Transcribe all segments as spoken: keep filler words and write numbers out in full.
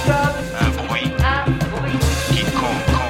Un bruit. Un bruit. Quiconque.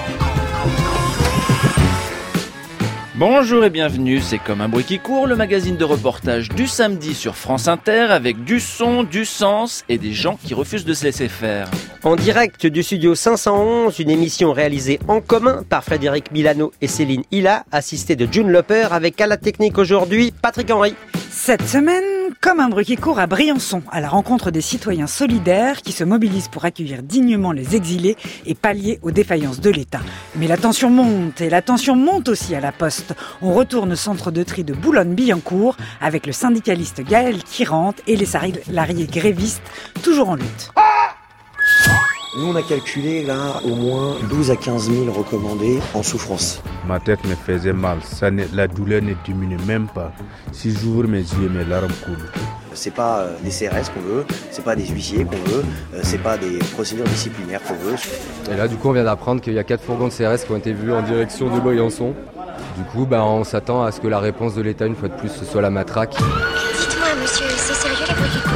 Bonjour et bienvenue, c'est Comme un bruit qui court, le magazine de reportage du samedi sur France Inter avec du son, du sens et des gens qui refusent de se laisser faire. En direct du studio cinq cent onze, une émission réalisée en commun par Frédéric Milano et Céline Hilla, assistée de June Loper avec à la technique aujourd'hui Patrick Henry. Cette semaine, Comme un bruit qui court à Briançon, à la rencontre des citoyens solidaires qui se mobilisent pour accueillir dignement les exilés et pallier aux défaillances de l'État. Mais la tension monte, et la tension monte aussi à la Poste. On retourne au centre de tri de Boulogne-Billancourt avec le syndicaliste Gaël Kirante et les salariés grévistes toujours en lutte. Nous, on a calculé là au moins douze à quinze mille recommandés en souffrance. Ma tête me faisait mal, ça ne, la douleur ne diminue même pas. Si j'ouvre mes yeux, mes larmes coulent. C'est pas euh, des C R S qu'on veut, c'est pas des huissiers qu'on veut, euh, c'est pas des procédures disciplinaires qu'on veut. Et là, du coup, on vient d'apprendre qu'il y a quatre fourgons de C R S qui ont été vus en direction de Briançon. Du coup, bah, on s'attend à ce que la réponse de l'État, une fois de plus, ce soit la matraque. Dites-moi, monsieur, c'est sérieux les bruits qui courent ?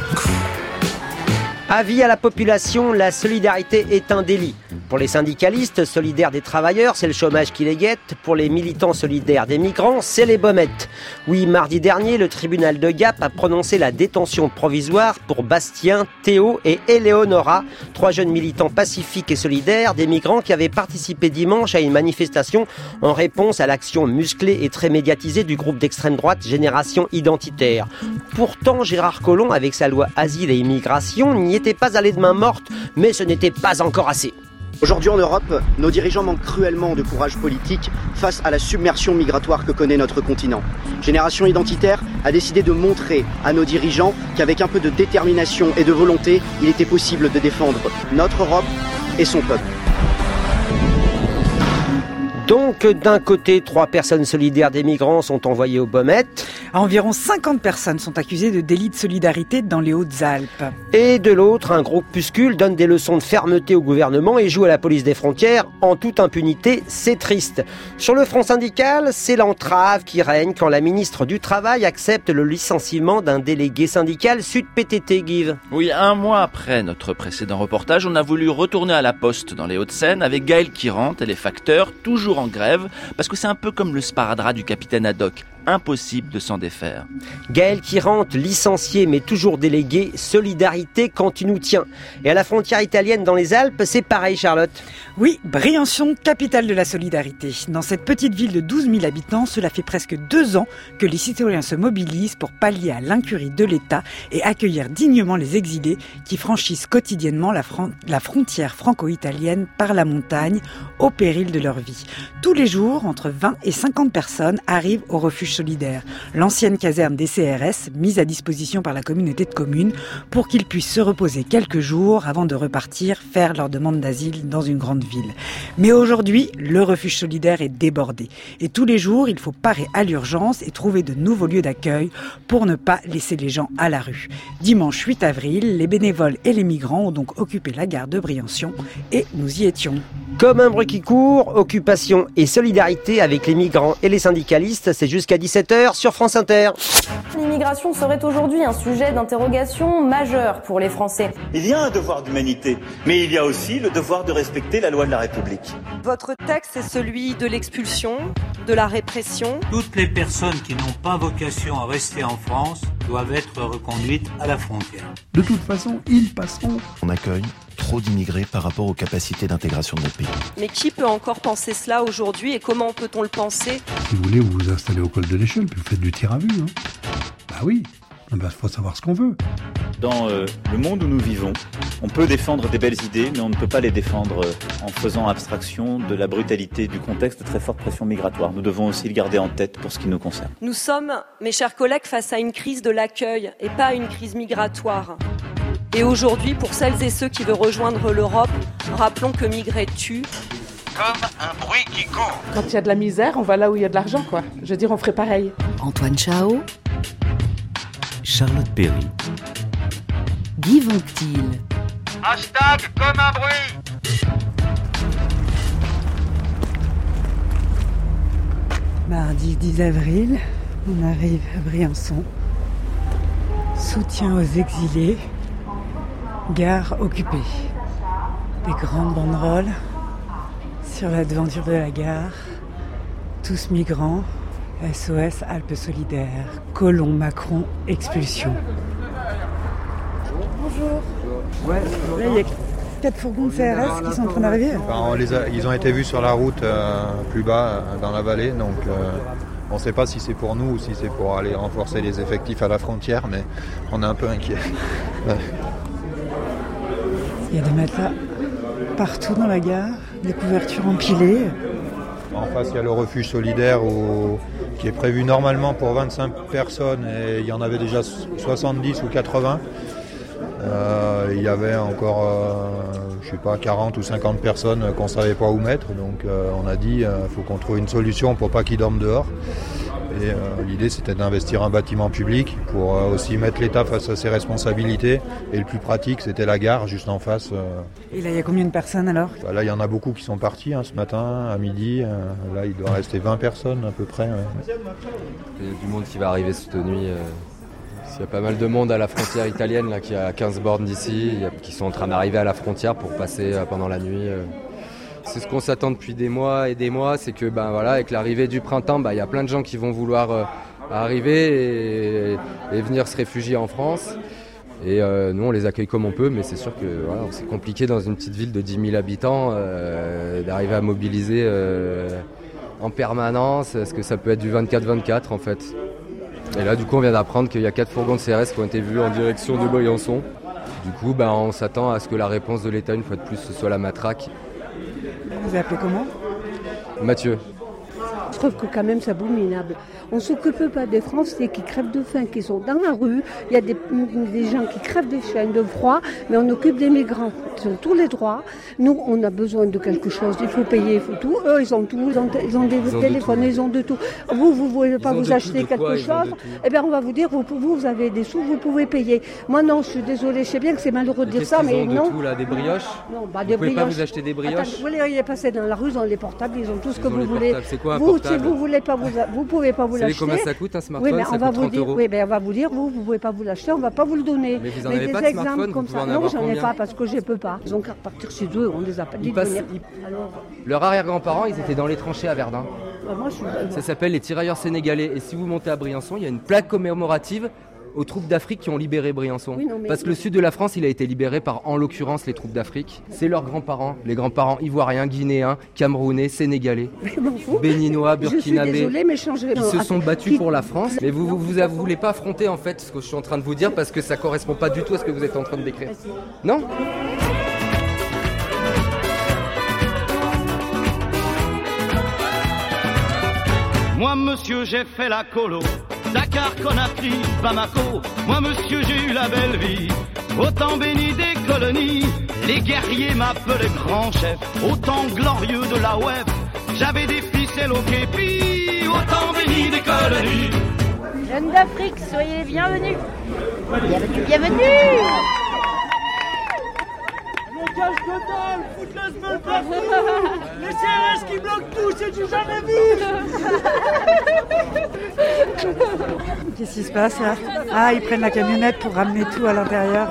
Avis à la population, la solidarité est un délit. Pour les syndicalistes solidaires des travailleurs, c'est le chômage qui les guette. Pour les militants solidaires des migrants, c'est les baumettes. Oui, mardi dernier, le tribunal de Gap a prononcé la détention provisoire pour Bastien, Théo et Éléonora, trois jeunes militants pacifiques et solidaires des migrants qui avaient participé dimanche à une manifestation en réponse à l'action musclée et très médiatisée du groupe d'extrême droite Génération Identitaire. Pourtant, Gérard Collomb, avec sa loi Asile et Immigration, n'y était pas allé de main morte, mais ce n'était pas encore assez. Aujourd'hui en Europe, nos dirigeants manquent cruellement de courage politique face à la submersion migratoire que connaît notre continent. Génération Identitaire a décidé de montrer à nos dirigeants qu'avec un peu de détermination et de volonté, il était possible de défendre notre Europe et son peuple. Donc, d'un côté, trois personnes solidaires des migrants sont envoyées aux baumettes. Environ cinquante personnes sont accusées de délit de solidarité dans les Hautes-Alpes. Et de l'autre, un groupuscule donne des leçons de fermeté au gouvernement et joue à la police des frontières en toute impunité. C'est triste. Sur le front syndical, c'est l'entrave qui règne quand la ministre du Travail accepte le licenciement d'un délégué syndical Sud-P T T, Guive. Oui, un mois après notre précédent reportage, on a voulu retourner à la Poste dans les Hauts-de-Seine avec Gaël Kirante et les facteurs, toujours en grève, parce que c'est un peu comme le sparadrap du capitaine Haddock. Impossible de s'en défaire. Gaël Kirante, licencié mais toujours délégué, solidarité quand tu nous tiens. Et à la frontière italienne dans les Alpes, c'est pareil, Charlotte. Oui, Briançon, capitale de la solidarité. Dans cette petite ville de douze mille habitants, cela fait presque deux ans que les citoyens se mobilisent pour pallier à l'incurie de l'État et accueillir dignement les exilés qui franchissent quotidiennement la, fron- la frontière franco-italienne par la montagne au péril de leur vie. Tous les jours, entre vingt et cinquante personnes arrivent au refuge solidaire, l'ancienne caserne des C R S mise à disposition par la communauté de communes pour qu'ils puissent se reposer quelques jours avant de repartir faire leur demande d'asile dans une grande ville. Mais aujourd'hui, le refuge solidaire est débordé et tous les jours, il faut parer à l'urgence et trouver de nouveaux lieux d'accueil pour ne pas laisser les gens à la rue. Dimanche huit avril, les bénévoles et les migrants ont donc occupé la gare de Briançon et nous y étions. Comme un bruit qui court, occupation et solidarité avec les migrants et les syndicalistes, c'est jusqu'à dix-sept heures sur France Inter. L'immigration serait aujourd'hui un sujet d'interrogation majeur pour les Français. Il y a un devoir d'humanité, mais il y a aussi le devoir de respecter la loi de la République. Votre texte est celui de l'expulsion, de la répression. Toutes les personnes qui n'ont pas vocation à rester en France doivent être reconduites à la frontière. De toute façon, ils passeront. On accueille trop d'immigrés par rapport aux capacités d'intégration de notre pays. Mais qui peut encore penser cela aujourd'hui et comment peut-on le penser ? Si vous voulez, vous vous installez au col de l'échelle, puis vous faites du tir à vue. Hein. Bah oui, il bah, faut savoir ce qu'on veut. Dans euh, le monde où nous vivons, on peut défendre des belles idées, mais on ne peut pas les défendre euh, en faisant abstraction de la brutalité du contexte de très forte pression migratoire. Nous devons aussi le garder en tête pour ce qui nous concerne. Nous sommes, mes chers collègues, face à une crise de l'accueil et pas à une crise migratoire. Et aujourd'hui, pour celles et ceux qui veulent rejoindre l'Europe, rappelons que migrer tue. Comme un bruit qui court. Quand il y a de la misère, on va là où il y a de l'argent, quoi. Je veux dire, on ferait pareil. Antoine Chao, Charlotte Perry, Guy Ventil. Hashtag comme un bruit. Mardi dix avril, on arrive à Briançon. Soutien aux exilés, gare occupée. Des grandes banderoles sur la devanture de la gare. Tous migrants. S O S Alpes Solidaires. Colomb, Macron, expulsion. Bonjour. Ouais, là, il y a quatre fourgons de C R S qui sont en train d'arriver. Enfin, on les a, ils ont été vus sur la route euh, plus bas, euh, dans la vallée. Donc euh, on ne sait pas si c'est pour nous ou si c'est pour aller renforcer les effectifs à la frontière, mais on est un peu inquiets. Ouais. Il y a des matelas partout dans la gare, des couvertures empilées. En face, il y a le refuge solidaire où, qui est prévu normalement pour vingt-cinq personnes et il y en avait déjà soixante-dix ou quatre-vingts. Euh, il y avait encore, euh, je sais pas, quarante ou cinquante personnes qu'on ne savait pas où mettre. Donc euh, on a dit, il euh, faut qu'on trouve une solution pour pas qu'ils dorment dehors. Et euh, l'idée, c'était d'investir un bâtiment public pour euh, aussi mettre l'État face à ses responsabilités. Et le plus pratique, c'était la gare, juste en face. Euh. Et là, il y a combien de personnes alors ? Bah, là, il y en a beaucoup qui sont partis hein, ce matin, à midi. Euh, là, il doit rester vingt personnes à peu près. Ouais. Il y a du monde qui va arriver cette nuit. Euh... Il y a pas mal de monde à la frontière italienne, là, qui est à quinze bornes d'ici, qui sont en train d'arriver à la frontière pour passer pendant la nuit. C'est ce qu'on s'attend depuis des mois et des mois, c'est que ben, voilà, avec l'arrivée du printemps, ben, y a plein de gens qui vont vouloir euh, arriver et, et venir se réfugier en France. Et euh, nous, on les accueille comme on peut, mais c'est sûr que voilà, c'est compliqué dans une petite ville de dix mille habitants euh, d'arriver à mobiliser euh, en permanence, parce que ça peut être du vingt-quatre vingt-quatre en fait. Et là, du coup, on vient d'apprendre qu'il y a quatre fourgons de C R S qui ont été vus en direction de Briançon. Du coup, ben, on s'attend à ce que la réponse de l'État, une fois de plus, ce soit la matraque. Vous vous appelez comment ? Mathieu. Je trouve que quand même c'est abominable. On ne s'occupe pas des Français qui crèvent de faim, qui sont dans la rue. Il y a des, des gens qui crèvent de faim, de froid, mais on occupe des migrants. Ils ont tous les droits. Nous, on a besoin de quelque chose. Il faut payer, il faut tout. Eux, ils ont tout. Ils ont, ils ont des ils téléphones, ils ont de tout. Vous, vous ne voulez pas vous acheter quelque quoi, chose. Eh bien, on va vous dire, vous, vous, vous avez des sous, vous pouvez payer. Moi, non, je suis désolée. Je sais bien que c'est malheureux de dire ça, mais ils ont non. De tout, là, des brioches. Non, bah, vous des ne pouvez brioches. pas vous acheter des brioches. Attends, vous voulez passer dans la rue, ils ont les portables, ils ont tout ce ils que vous voulez. C'est quoi un vous, portable? Si vous voulez pas vous, vous pouvez pas vous l'acheter. Combien ça coûte un smartphone? Oui, mais ça on va coûte vous dire, euros. oui, ben on va vous dire, vous, vous pouvez pas vous l'acheter, on va pas vous le donner. Mais vous en mais avez des pas de exemples smartphone, comme vous pouvez ça. en Non, avoir j'en ai combien? pas parce que je peux pas. Ils ont qu'à repartir chez eux, on les a pas dit. Ils passent, venir. ils... Alors... Leurs arrière-grands-parents, ils étaient dans les tranchées à Verdun. Bah, moi, je suis... Ça s'appelle les tirailleurs sénégalais. Et si vous montez à Briançon, il y a une plaque commémorative aux troupes d'Afrique qui ont libéré Briançon. Oui, non, mais... Parce que le sud de la France, il a été libéré par, en l'occurrence, les troupes d'Afrique. C'est leurs grands-parents, les grands-parents ivoiriens, guinéens, camerounais, sénégalais, béninois, burkinabés, désolée, mais changerai... qui se sont battus qui... pour la France. Mais vous vous, vous, vous voulez pas affronter en fait ce que je suis en train de vous dire parce que ça correspond pas du tout à ce que vous êtes en train de décrire. Non ? Moi, monsieur, j'ai fait la colo. Dakar, Conakry, Bamako. Moi, monsieur, j'ai eu la belle vie. Au temps béni des colonies, les guerriers m'appelaient grand chef. Au temps glorieux de la web, j'avais des ficelles au képi. Au temps béni des colonies. Jeunes d'Afrique, soyez les bienvenus. Bienvenue, bienvenue. Blocage total, foutre le feu partout. Les C R S qui bloquent tout, c'est du jamais vu. Qu'est-ce qui se passe là? Ah, ils prennent la camionnette pour ramener tout à l'intérieur.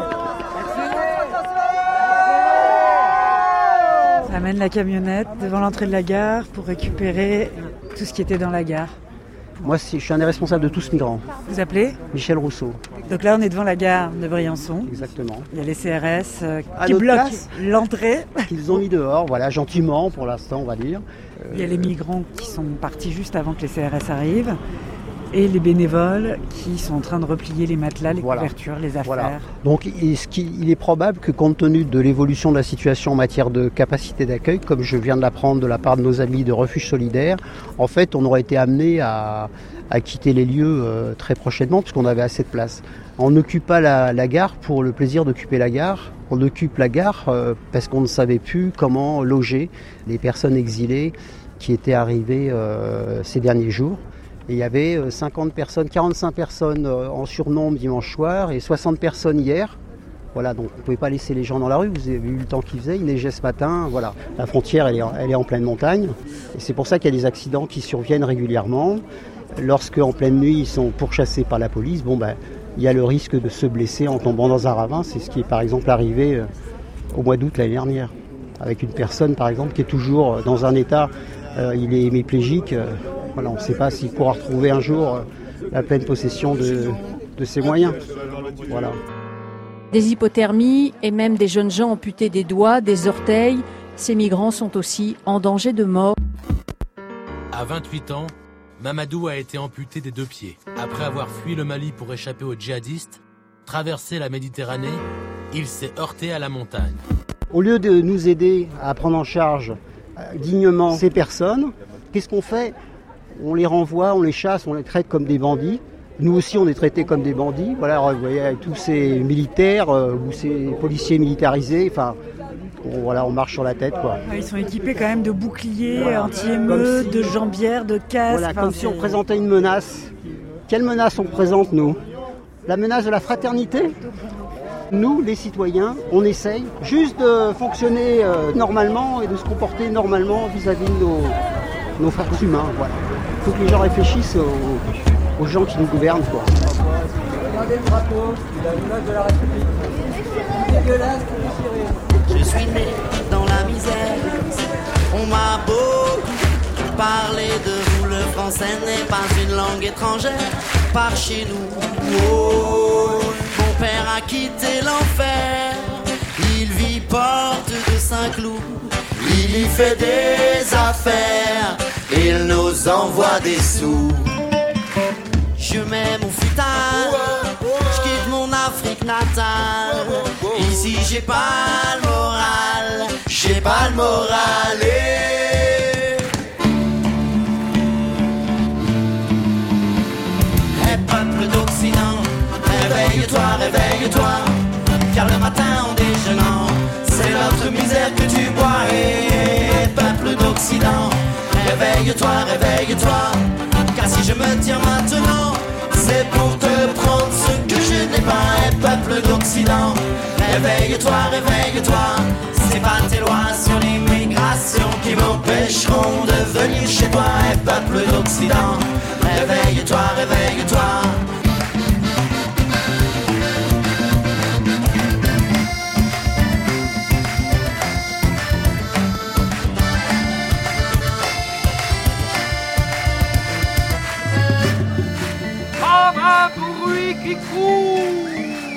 Ils amènent la camionnette devant l'entrée de la gare pour récupérer tout ce qui était dans la gare. Moi, je suis un des responsables de tous migrants. Vous appelez? Michel Rousseau. Donc là, on est devant la gare de Briançon. Exactement. Il y a les C R S euh, à qui bloquent place, l'entrée. Qu'ils ont mis dehors, voilà, gentiment pour l'instant, on va dire. Il y a les migrants qui sont partis juste avant que les C R S arrivent. Et les bénévoles qui sont en train de replier les matelas, les voilà. couvertures, les affaires. Voilà. Donc il, ce qui, il est probable que compte tenu de l'évolution de la situation en matière de capacité d'accueil, comme je viens de l'apprendre de la part de nos amis de Refuge Solidaire, en fait on aurait été amené à, à quitter les lieux euh, très prochainement puisqu'on avait assez de place. On n'occupe pas la, la gare pour le plaisir d'occuper la gare, on occupe la gare euh, parce qu'on ne savait plus comment loger les personnes exilées qui étaient arrivées euh, ces derniers jours. Et il y avait cinquante personnes, quarante-cinq personnes en surnombre dimanche soir et soixante personnes hier. Voilà, donc on ne pouvait pas laisser les gens dans la rue, vous avez vu le temps qu'il faisait, il neigeait ce matin, voilà. La frontière, elle est, elle est en pleine montagne. Et c'est pour ça qu'il y a des accidents qui surviennent régulièrement. Lorsque, en pleine nuit, ils sont pourchassés par la police, bon ben, il y a le risque de se blesser en tombant dans un ravin. C'est ce qui est par exemple arrivé au mois d'août l'année dernière. avec une personne par exemple qui est toujours dans un état, euh, il est hémiplégique, euh, voilà, on ne sait pas s'il pourra retrouver un jour euh, la pleine possession de, de ses moyens. Voilà. Des hypothermies et même des jeunes gens amputés des doigts, des orteils, ces migrants sont aussi en danger de mort. À vingt-huit ans, Mamadou a été amputé des deux pieds. Après avoir fui le Mali pour échapper aux djihadistes, traversé la Méditerranée, il s'est heurté à la montagne. Au lieu de nous aider à prendre en charge dignement ces personnes, qu'est-ce qu'on fait? On les renvoie, on les chasse, on les traite comme des bandits. Nous aussi, on est traités comme des bandits. Voilà, vous voyez, avec tous ces militaires euh, ou ces policiers militarisés, enfin, on, voilà, on marche sur la tête, quoi. Ils sont équipés quand même de boucliers, voilà, anti-émeutes, si, de jambières, de casques. Voilà, comme si on présentait une menace. Quelle menace on présente, nous? La menace de la fraternité? Nous, les citoyens, on essaye juste de fonctionner euh, normalement et de se comporter normalement vis-à-vis de nos, nos frères humains. Voilà. Il faut que les gens réfléchissent aux, aux gens qui nous gouvernent, quoi. Regardez le drapeau, il a l'image de la République. C'est dégueulasse, je suis né dans la misère. On m'a beaucoup parlé de vous. Le français n'est pas une langue étrangère. Par chez nous, oh, mon père a quitté l'enfer. Il vit porte de Saint-Cloud. Il y fait des affaires. Il nous envoie des sous. Je mets mon futard, je quitte mon Afrique natale. Ici j'ai pas le moral, j'ai pas le moral. Et... hey, peuple d'Occident, réveille-toi, réveille-toi, car le matin en déjeunant, c'est notre misère que tu bois. Et peuple d'Occident, réveille-toi, réveille-toi, car si je me tiens maintenant, c'est pour te prendre ce que je n'ai pas. Et peuple d'Occident, réveille-toi, réveille-toi. C'est pas tes lois sur l'immigration qui m'empêcheront de venir chez toi. Et peuple d'Occident, réveille-toi, réveille-toi. Un bruit qui court.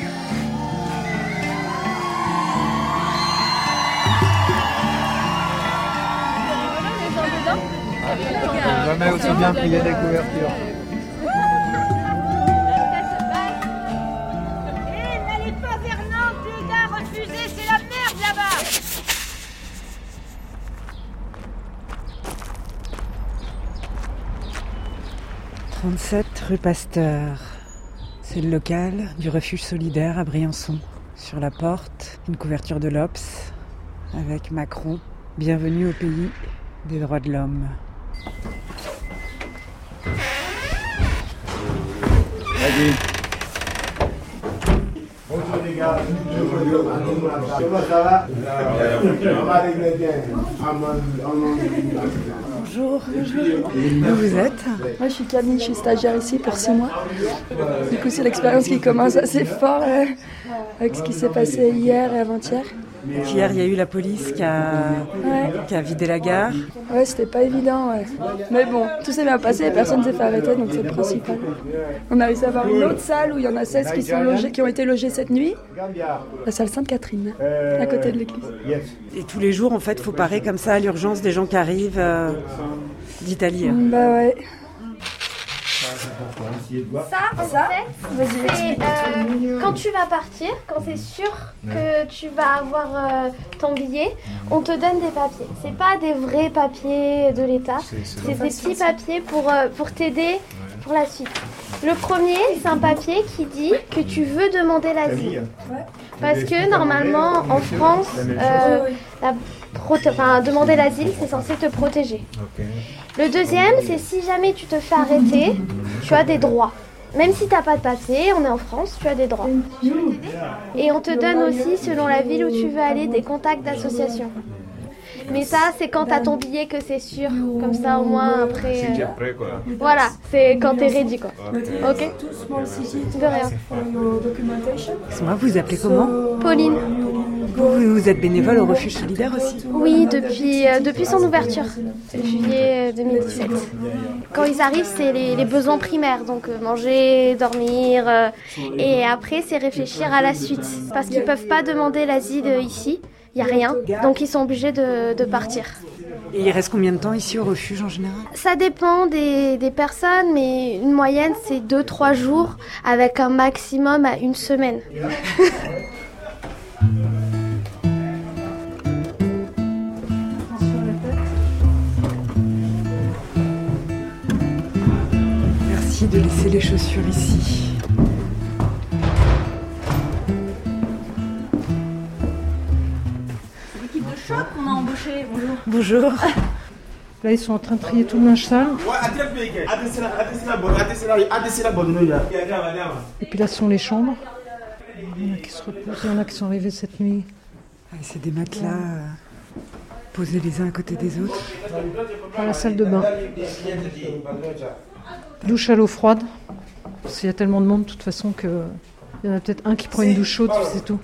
Jamais aussi bien plié des couvertures. Eh, n'allez pas vers Nantes, les gars, refusez, c'est la merde là-bas. trente-sept rue Pasteur. C'est le local du refuge solidaire à Briançon. Sur la porte, une couverture de l'Obs avec Macron. Bienvenue au pays des droits de l'homme. Vas-y. Bonjour les gars. Comment ça va? Bonjour. Où vous êtes? Moi je suis Camille, je suis stagiaire ici pour six mois. Du coup c'est l'expérience qui commence assez fort euh, avec ce qui s'est passé hier et avant-hier. Hier il y a eu la police qui a, ouais. qui a vidé la gare. Ouais, c'était pas évident, ouais. Mais bon, tout s'est bien passé et personne ne s'est fait arrêter, donc c'est le principal. On a réussi à avoir une autre salle où il y en a seize qui, sont logés, qui ont été logés cette nuit. La salle Sainte-Catherine, à côté de l'église. Et tous les jours en fait il faut parer comme ça à l'urgence des gens qui arrivent euh, d'Italie. Bah ouais. Ça, ça c'est euh, quand tu vas partir, quand c'est sûr que tu vas avoir euh, ton billet, on te donne des papiers. C'est pas des vrais papiers de l'État, c'est des petits papiers pour, euh, pour t'aider pour la suite. Le premier, c'est un papier qui dit que tu veux demander l'asile. Parce que normalement, en France, euh, la prote- enfin, demander l'asile, c'est censé te protéger. Le deuxième, c'est si jamais tu te fais arrêter, tu as des droits. Même si tu n'as pas de papier, on est en France, tu as des droits. Et on te donne aussi, selon la ville où tu veux aller, des contacts d'associations. Mais ça, c'est quand t'as ton billet que c'est sûr. Comme ça, au moins, après... C'est euh, après, quoi. Voilà, c'est quand t'es ready, quoi. Ok. De rien. Moi, vous vous appelez comment? Pauline. Vous, vous êtes bénévole au Refuge Solidaire aussi? Oui, depuis, euh, depuis son ouverture, juillet deux mille dix-sept. Quand ils arrivent, c'est les, les besoins primaires, donc euh, manger, dormir, euh, et après c'est réfléchir à la suite, parce qu'ils ne peuvent pas demander l'asile ici, il n'y a rien, donc ils sont obligés de, de partir. Et il reste combien de temps ici au refuge en général? Ça dépend des, des personnes, mais une moyenne c'est deux trois jours, avec un maximum à une semaine. Merci de laisser les chaussures ici. C'est l'équipe de choc qu'on a embauchée. Bonjour. Bonjour. Là, ils sont en train de trier tout le linge sale. Et puis là, ce sont les chambres. Il y en a qui se reposent, il y en a qui sont arrivés cette nuit. Ah, c'est des matelas euh, posés les uns à côté des autres. Dans la salle de bain. Douche à l'eau froide. Parce qu'il y a tellement de monde, de toute façon, qu'il y en a peut-être un qui prend une douche chaude, c'est tout.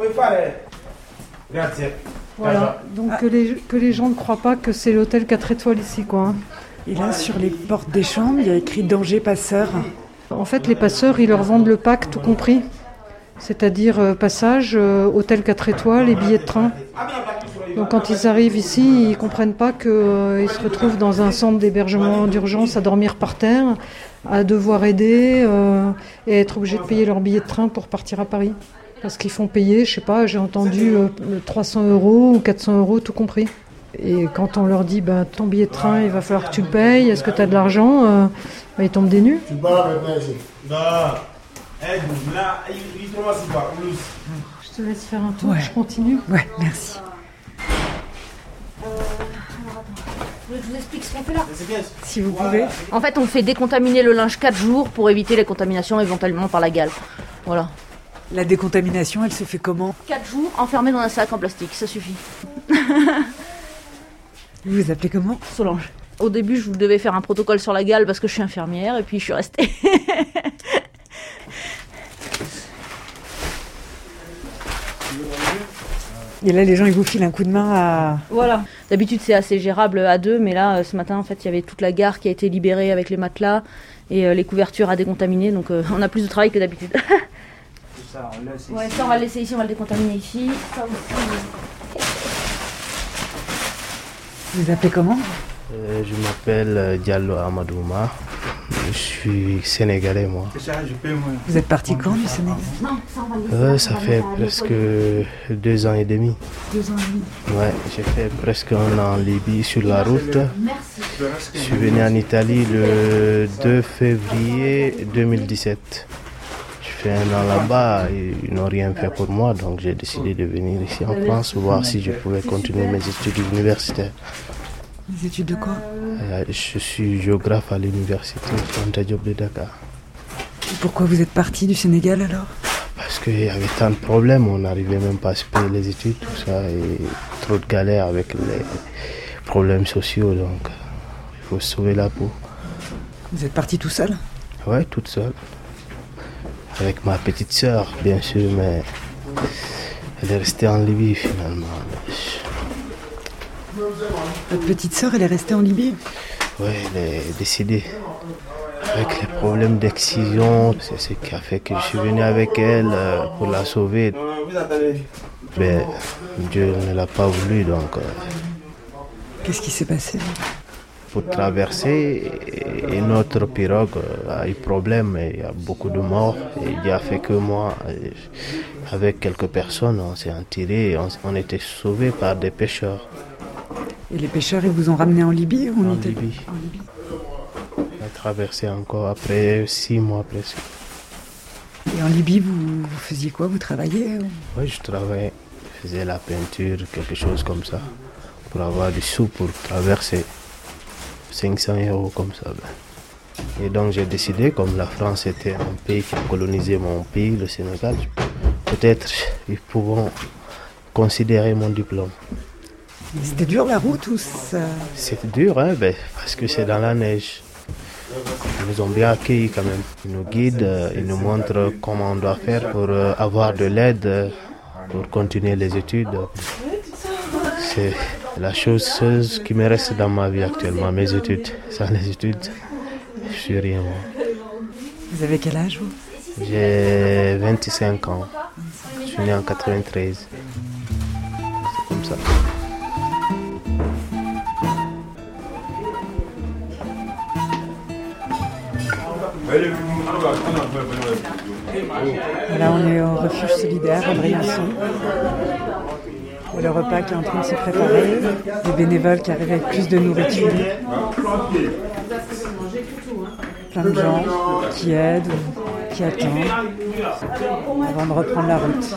Voilà, donc ah. que, les, que les gens ne croient pas que c'est l'hôtel quatre étoiles ici, quoi. Hein. Et là, sur les portes des chambres, il y a écrit « Danger passeur ». En fait, les passeurs, ils leur vendent le pack tout compris. C'est-à-dire euh, passage, euh, hôtel quatre étoiles et billets de train. Donc quand ils arrivent ici, ils ne comprennent pas qu'ils euh, se retrouvent dans un centre d'hébergement d'urgence à dormir par terre, à devoir aider euh, et être obligés de payer leur billet de train pour partir à Paris. Parce qu'ils font payer, je sais pas, j'ai entendu euh, trois cents euros ou quatre cents euros, tout compris. Et quand on leur dit, bah, ton billet de train, il va falloir que tu le payes, est-ce que tu as de l'argent, euh, bah, ils tombent des nues. Je te laisse faire un tour, ouais. Je continue. Ouais, merci. Euh, alors attends, je vous explique ce qu'on fait là. Si vous pouvez. En fait, on fait décontaminer le linge quatre jours pour éviter les contaminations éventuellement par la gale. Voilà. La décontamination, elle se fait comment? quatre jours enfermés dans un sac en plastique, ça suffit. Vous vous appelez comment? Solange. Au début, je devais faire un protocole sur la gale parce que je suis infirmière et puis je suis restée. Et là, les gens, ils vous filent un coup de main à... Voilà. D'habitude, c'est assez gérable à deux, mais là, ce matin, en fait, il y avait toute la gare qui a été libérée avec les matelas et euh, les couvertures à décontaminer, donc euh, on a plus de travail que d'habitude. Ça, on laisse ici. Ouais, ça, on va le laisser ici, on va le décontaminer ici. Ça aussi. Vous appelez comment? euh, Je m'appelle Diallo Amadouma. Je suis sénégalais, moi. Vous êtes parti quand du Sénégal? euh, Ça fait presque deux ans et demi. Deux ans et demi? Ouais, j'ai fait presque un an en Libye sur la route. Je suis venu en Italie le deux février deux mille dix-sept. J'ai fait un an là-bas et ils n'ont rien fait pour moi, donc j'ai décidé de venir ici en France voir si je pouvais continuer mes études universitaires. Les études de quoi? euh, Je suis géographe à l'université Anta Diop de Dakar. Et pourquoi vous êtes parti du Sénégal alors? Parce qu'il y avait tant de problèmes, on n'arrivait même pas à se payer les études, tout ça, et trop de galères avec les problèmes sociaux, donc il faut sauver la peau. Vous êtes parti tout seul? Ouais, toute seule. Avec ma petite sœur, bien sûr, mais elle est restée en Libye finalement. Votre petite sœur, elle est restée en Libye? Oui, elle est décédée. Avec les problèmes d'excision, c'est ce qui a fait que je suis venu avec elle euh, pour la sauver. Mais Dieu ne l'a pas voulu, donc... Euh, Qu'est-ce qui s'est passé? Pour traverser, une autre pirogue a eu problème, et il y a beaucoup de morts. Et il a fait que moi, avec quelques personnes, on s'est en tiré et on, on était sauvés par des pêcheurs. Et les pêcheurs, ils vous ont ramené en Libye ou en était... Libye. En Libye. On a traversé encore après six mois presque. Et en Libye, vous, vous faisiez quoi? Vous travailliez ou... Oui, je travaillais. Je faisais la peinture, quelque chose comme ça, pour avoir du sous pour traverser. cinq cents euros comme ça. Ben. Et donc j'ai décidé, comme la France était un pays qui a colonisé mon pays, le Sénégal, peut-être ils pourront considérer mon diplôme. C'était dur la route ou ça... C'était dur, hein, ben, parce que c'est dans la neige. Ils nous ont bien accueillis quand même. Ils nous guident, ils nous montrent comment on doit faire pour avoir de l'aide pour continuer les études. C'est la chose seule qui me reste dans ma vie actuellement, mes études. Sans les études, je suis rien. Vous avez quel âge, vous? J'ai vingt-cinq ans. Je suis né en quatre-vingt-treize. C'est comme ça. Voilà, on est au refuge solidaire à Briançon. Il y a le repas qui est en train de se préparer, des bénévoles qui arrivent avec plus de nourriture. Plein de gens qui aident, qui attendent avant de reprendre la route.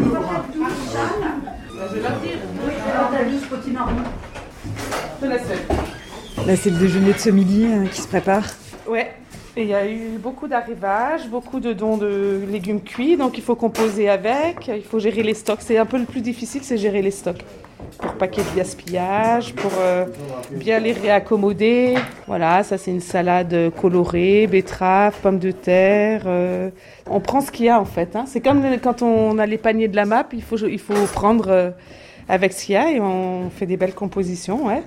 Là, c'est le déjeuner de ce midi hein, qui se prépare. Ouais. Et il y a eu beaucoup d'arrivages, beaucoup de dons de légumes cuits, donc il faut composer avec, il faut gérer les stocks. C'est un peu le plus difficile, c'est gérer les stocks. Pour pas qu'il y ait de gaspillage, pour euh, bien les réaccommoder. Voilà, ça c'est une salade colorée, betterave, pommes de terre. Euh, on prend ce qu'il y a en fait. Hein. C'est comme quand on a les paniers de la M A P, il faut, il faut prendre euh, avec ce qu'il y a et on fait des belles compositions. Ouais.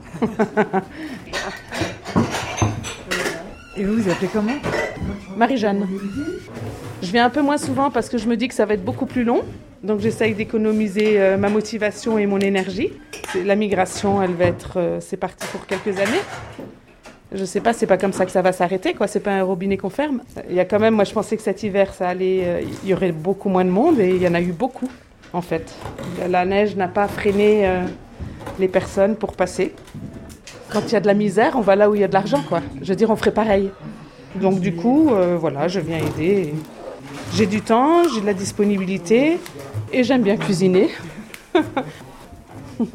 Et vous, vous appelez comment? Marie-Jeanne. Je viens un peu moins souvent parce que je me dis que ça va être beaucoup plus long. Donc j'essaye d'économiser euh, ma motivation et mon énergie. C'est, la migration, elle va être... Euh, c'est parti pour quelques années. Je sais pas, c'est pas comme ça que ça va s'arrêter, quoi. C'est pas un robinet qu'on ferme. Il y a quand même... Moi, je pensais que cet hiver, ça allait... Euh, il y aurait beaucoup moins de monde et il y en a eu beaucoup, en fait. La neige n'a pas freiné euh, les personnes pour passer. Quand il y a de la misère, on va là où il y a de l'argent, quoi. Je veux dire, on ferait pareil. Donc du coup, euh, voilà, je viens aider. J'ai du temps, j'ai de la disponibilité et j'aime bien cuisiner. Vous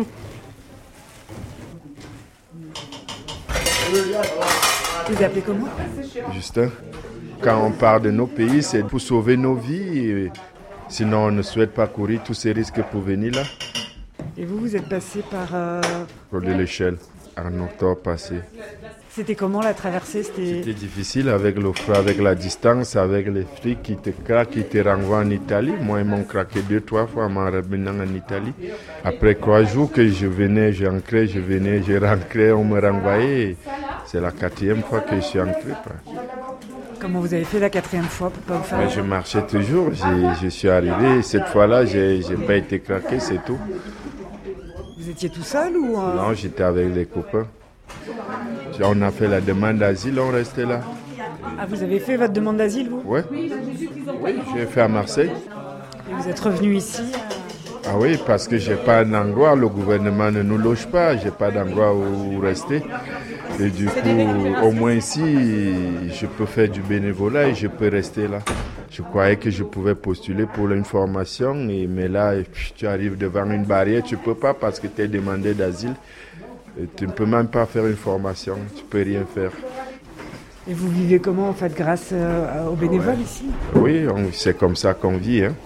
appelez comment? Justin. Quand on part de nos pays, c'est pour sauver nos vies. Et sinon, on ne souhaite pas courir tous ces risques pour venir là. Et vous, vous êtes passé par... Euh... Pour de l'échelle. En octobre passé. C'était comment la traversée? C'était... C'était difficile avec le froid, avec la distance, avec les flics qui te craquent, qui te renvoient en Italie. Moi, ils m'ont craqué deux, trois fois en revenant en Italie. Après trois jours que je venais, j'entrais, je venais, je rentrais, on me renvoyait. C'est la quatrième fois que je suis entré. Comment vous avez fait la quatrième fois pour pas vous faire... Mais je marchais toujours, je, je suis arrivé. Cette fois-là, je n'ai pas été craqué, c'est tout. Vous étiez tout seul ou... Euh... Non, j'étais avec les copains. On a fait la demande d'asile, on restait là. Ah, vous avez fait votre demande d'asile, vous? Ouais. Oui, j'ai fait à Marseille. Et vous êtes revenu ici? Ah oui, parce que j'ai pas d'endroit, le gouvernement ne nous loge pas, j'ai pas d'endroit où rester. Et du coup, au moins ici, je peux faire du bénévolat et je peux rester là. Je croyais que je pouvais postuler pour une formation, mais là, tu arrives devant une barrière, tu ne peux pas parce que tu es demandé d'asile. Et tu ne peux même pas faire une formation, tu ne peux rien faire. Et vous vivez comment en fait, grâce euh, aux bénévoles ouais. ici? Oui, on, c'est comme ça qu'on vit. Hein.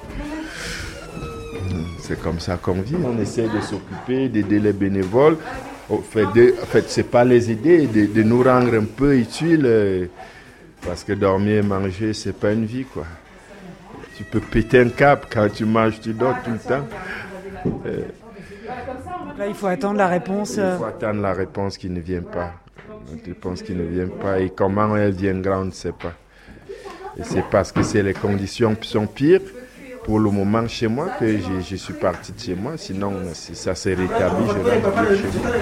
C'est comme ça qu'on vit. On essaie de s'occuper, d'aider les bénévoles. En fait, de, en fait ce n'est pas les aider, de, de nous rendre un peu utiles. Euh, parce que dormir et manger, ce n'est pas une vie, quoi. Tu peux péter un câble quand tu manges, tu dors tout le temps. Euh, Donc là, il faut attendre la réponse. Il faut attendre la réponse qui ne vient pas. Une réponse qui ne vient pas. Et comment elle viendra, on ne sait pas. Et c'est parce que c'est les conditions qui sont pires pour le moment chez moi que je, je suis parti de chez moi. Sinon, si ça s'est rétabli, je rentre chez moi.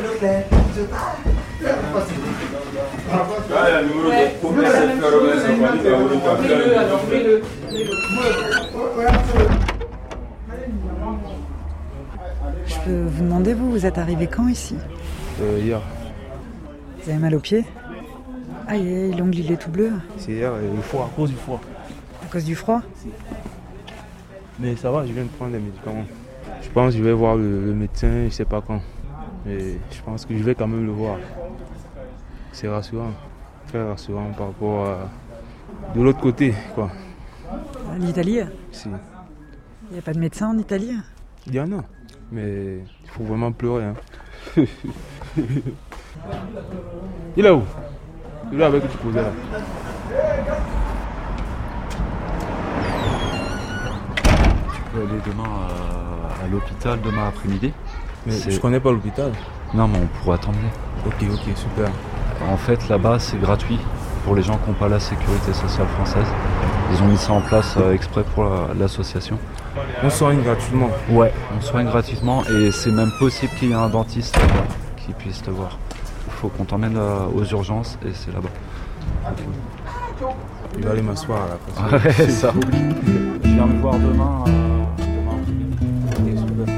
Je peux vous demander, vous, vous êtes arrivé quand ici? euh, Hier. Vous avez mal aux pieds? Ah, l'ongle il est tout bleu. C'est hier, il faut à cause du froid. À cause du froid? Mais ça va, je viens de prendre des médicaments. Je pense que je vais voir le, le médecin, je ne sais pas quand. Mais je pense que je vais quand même le voir. C'est rassurant, très rassurant par rapport à de l'autre côté, quoi. L'Italie? Si. Il n'y a pas de médecin en Italie? Il y en a, mais il faut vraiment pleurer. Hein. Il est où? Il est là avec que tu posais là. Tu peux aller demain À l'hôpital demain après-midi. Mais c'est... je connais pas l'hôpital. Non, mais on pourra t'emmener. Ok, ok, super. En fait, là-bas, c'est gratuit pour les gens qui n'ont pas la sécurité sociale française. Ils ont mis ça en place euh, exprès pour la, l'association. On soigne gratuitement. Ouais, on soigne gratuitement et c'est même possible qu'il y ait un dentiste euh, qui puisse te voir. Il faut qu'on t'emmène euh, aux urgences et c'est là-bas. Okay. Il va aller m'asseoir là. Parce que ouais, ça oublie. Je viens me voir demain. Euh, demain. Okay, super.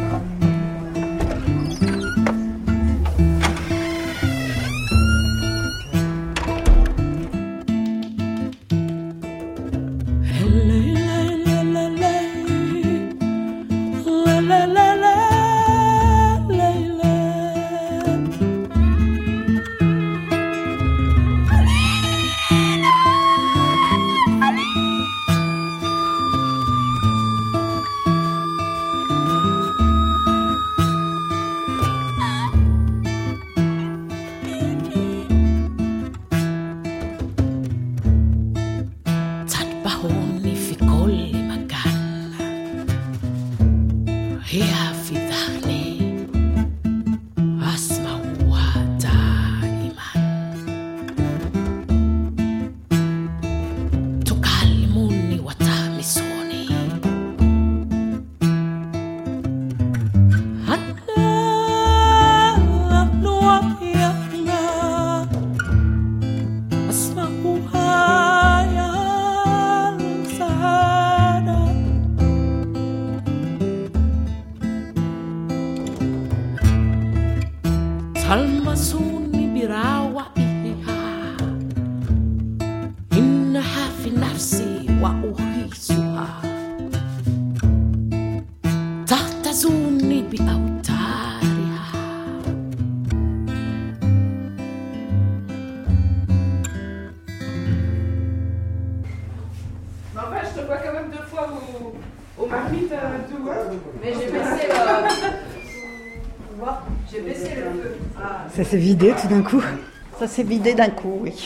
Ça s'est vidé tout d'un coup. Ça s'est vidé d'un coup, oui.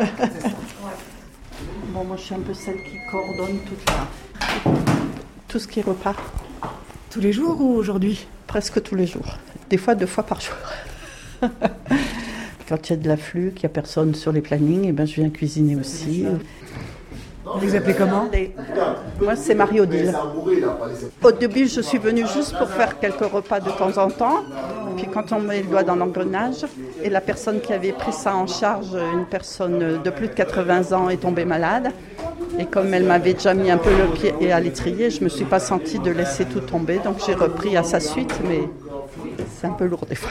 Bon, moi je suis un peu celle qui coordonne tout, la... tout ce qui repart. Tous les jours ou aujourd'hui? Presque tous les jours. Des fois, deux fois par jour. Quand il y a de l'afflux, qu'il n'y a personne sur les plannings, et ben, je viens cuisiner aussi. Vous les appelez comment? Moi, c'est Marie-Odile. Au début, je suis venue juste pour faire quelques repas de temps en temps. Puis quand on met le doigt dans l'engrenage, et la personne qui avait pris ça en charge, une personne de plus de quatre-vingts ans, est tombée malade. Et comme elle m'avait déjà mis un peu le pied à l'étrier, je ne me suis pas sentie de laisser tout tomber. Donc j'ai repris à sa suite, mais c'est un peu lourd des fois.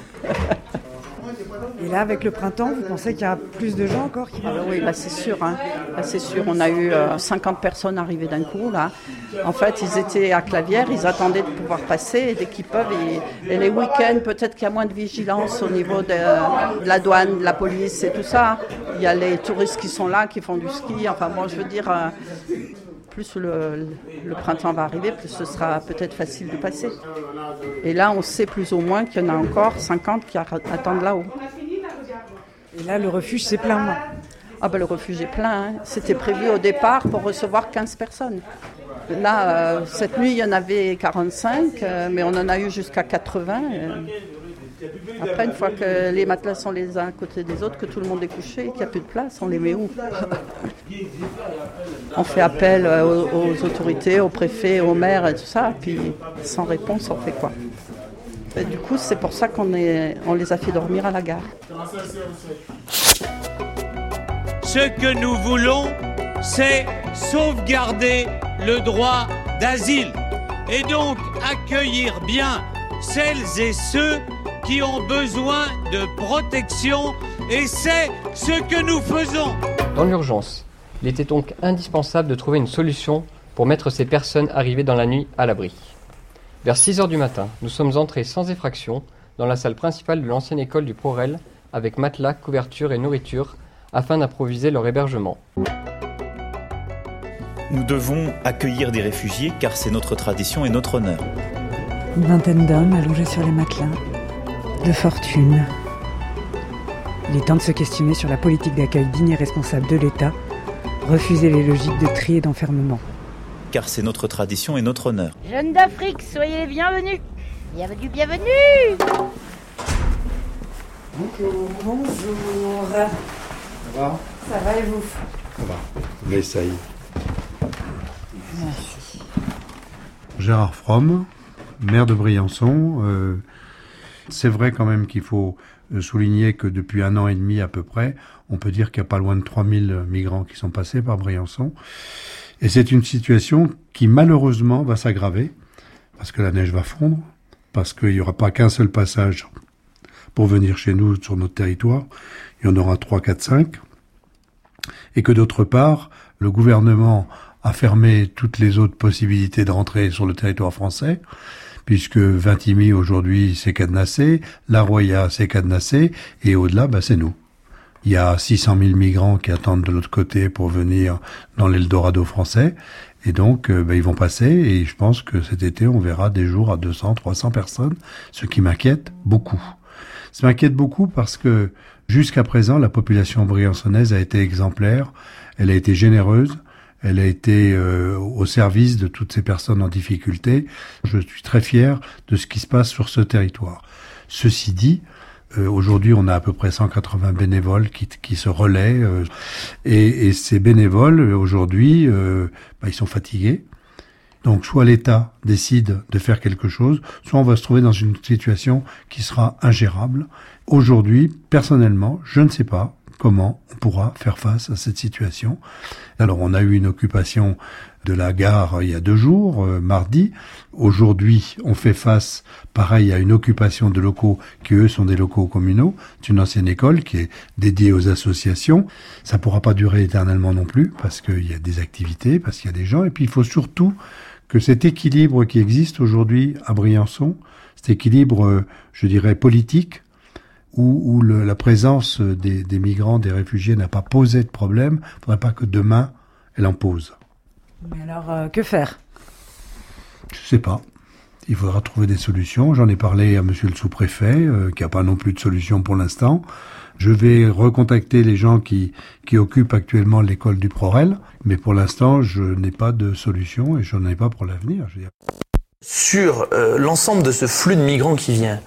Et là, avec le printemps, vous pensez qu'il y a plus de gens encore qui vont... Alors oui, là c'est sûr. Hein. Là c'est sûr. On a eu euh, cinquante personnes arrivées d'un coup. Là. En fait, ils étaient à Clavière, ils attendaient de pouvoir passer. Et dès qu'ils peuvent, et, et les week-ends, peut-être qu'il y a moins de vigilance au niveau de, de la douane, de la police et tout ça. Il y a les touristes qui sont là, qui font du ski. Enfin bon, je veux dire... Euh, plus le, le printemps va arriver, plus ce sera peut-être facile de passer. Et là, on sait plus ou moins qu'il y en a encore cinquante qui attendent là-haut. Et là, le refuge, c'est plein, moi. Ah ben, le refuge est plein. Hein. C'était prévu au départ pour recevoir quinze personnes. Là, euh, cette nuit, il y en avait quarante-cinq, euh, mais on en a eu jusqu'à quatre-vingts. Euh. Après, une fois que les matelas sont les uns à côté des autres, que tout le monde est couché et qu'il n'y a plus de place, on les met où? On fait appel aux, aux autorités, aux préfets, aux maires et tout ça, puis sans réponse, on fait quoi? Et du coup, c'est pour ça qu'on est, on les a fait dormir à la gare. Ce que nous voulons, c'est sauvegarder le droit d'asile et donc accueillir bien celles et ceux qui ont besoin de protection, et c'est ce que nous faisons. Dans l'urgence, il était donc indispensable de trouver une solution pour mettre ces personnes arrivées dans la nuit à l'abri. Vers six heures du matin, nous sommes entrés sans effraction dans la salle principale de l'ancienne école du Prorel avec matelas, couverture et nourriture afin d'improviser leur hébergement. Nous devons accueillir des réfugiés car c'est notre tradition et notre honneur. Une vingtaine d'hommes allongés sur les matelas. De fortune. Il est temps de se questionner sur la politique d'accueil digne et responsable de l'État, refuser les logiques de tri et d'enfermement. car c'est notre tradition et notre honneur. Jeunes d'Afrique, soyez les bienvenus. Bienvenue, bienvenue. Bonjour. Bonjour. Ça va? Ça va et vous? Ça va, on essaye. Merci. Gérard Fromm, maire de Briançon. Euh, c'est vrai quand même qu'il faut souligner que depuis un an et demi à peu près, on peut dire qu'il y a pas loin de trois mille migrants qui sont passés par Briançon. Et c'est une situation qui malheureusement va s'aggraver, parce que la neige va fondre, parce qu'il n'y aura pas qu'un seul passage pour venir chez nous sur notre territoire, il y en aura trois, quatre, cinq, et que d'autre part, le gouvernement a fermé toutes les autres possibilités de rentrer sur le territoire français, puisque Vintimille aujourd'hui c'est cadenassé, La Roya c'est cadenassé, et au-delà, bah, c'est nous. Il y a six cent mille migrants qui attendent de l'autre côté pour venir dans l'Eldorado français. Et donc, euh, bah, ils vont passer. Et je pense que cet été, on verra des jours à deux cents, trois cents personnes. Ce qui m'inquiète beaucoup. Ça m'inquiète beaucoup parce que jusqu'à présent, la population briançonnaise a été exemplaire. Elle a été généreuse. Elle a été euh, au service de toutes ces personnes en difficulté. Je suis très fier de ce qui se passe sur ce territoire. Ceci dit, Euh, aujourd'hui, on a à peu près cent quatre-vingts bénévoles qui, qui se relaient. Euh, et, et ces bénévoles, aujourd'hui, euh, bah, ils sont fatigués. Donc, soit l'État décide de faire quelque chose, soit on va se trouver dans une situation qui sera ingérable. Aujourd'hui, personnellement, je ne sais pas comment on pourra faire face à cette situation. Alors, on a eu une occupation de la gare il y a deux jours, euh, mardi. Aujourd'hui, on fait face, pareil, à une occupation de locaux qui, eux, sont des locaux communaux. C'est une ancienne école qui est dédiée aux associations. Ça ne pourra pas durer éternellement non plus, parce qu'il y a des activités, parce qu'il y a des gens. Et puis, il faut surtout que cet équilibre qui existe aujourd'hui à Briançon, cet équilibre, euh, je dirais, politique, où, où le, la présence des, des migrants, des réfugiés n'a pas posé de problème, il ne faudrait pas que demain, elle en pose. Mais alors, euh, que faire? Je sais pas. Il faudra trouver des solutions. J'en ai parlé à monsieur le sous-préfet, euh, qui n'a pas non plus de solution pour l'instant. Je vais recontacter les gens qui, qui occupent actuellement l'école du Prorel, mais pour l'instant, je n'ai pas de solution et je n'en ai pas pour l'avenir. Je veux dire. Sur euh, l'ensemble de ce flux de migrants qui vient,